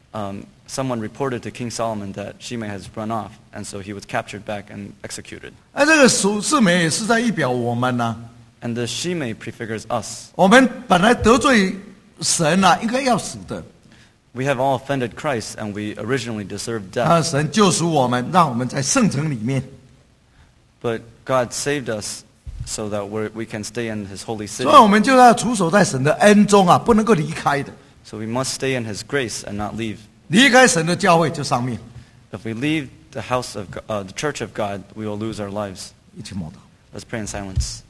[SPEAKER 2] um, someone reported to King Solomon that Shimei has run off, and so he was captured back and executed.
[SPEAKER 1] 而这个属世美也是在预表我们呐、
[SPEAKER 2] And the Shimei prefigures us.
[SPEAKER 1] 我们本来得罪神啊，应该要死的，
[SPEAKER 2] We have all offended Christ, and we originally deserved
[SPEAKER 1] 啊，
[SPEAKER 2] death.
[SPEAKER 1] 神救赎我们，让我们在圣城里面。
[SPEAKER 2] But God saved us so that we're, we can stay in His holy
[SPEAKER 1] 所以我
[SPEAKER 2] city.
[SPEAKER 1] 们就要处守在神的恩中啊，不能够离开的。
[SPEAKER 2] So we must stay in His grace and not leave.
[SPEAKER 1] 离开神的教会就上面
[SPEAKER 2] If we leave the house of Go- uh, the church of God, we will lose our lives.
[SPEAKER 1] 一起默祷。
[SPEAKER 2] Let's pray in silence.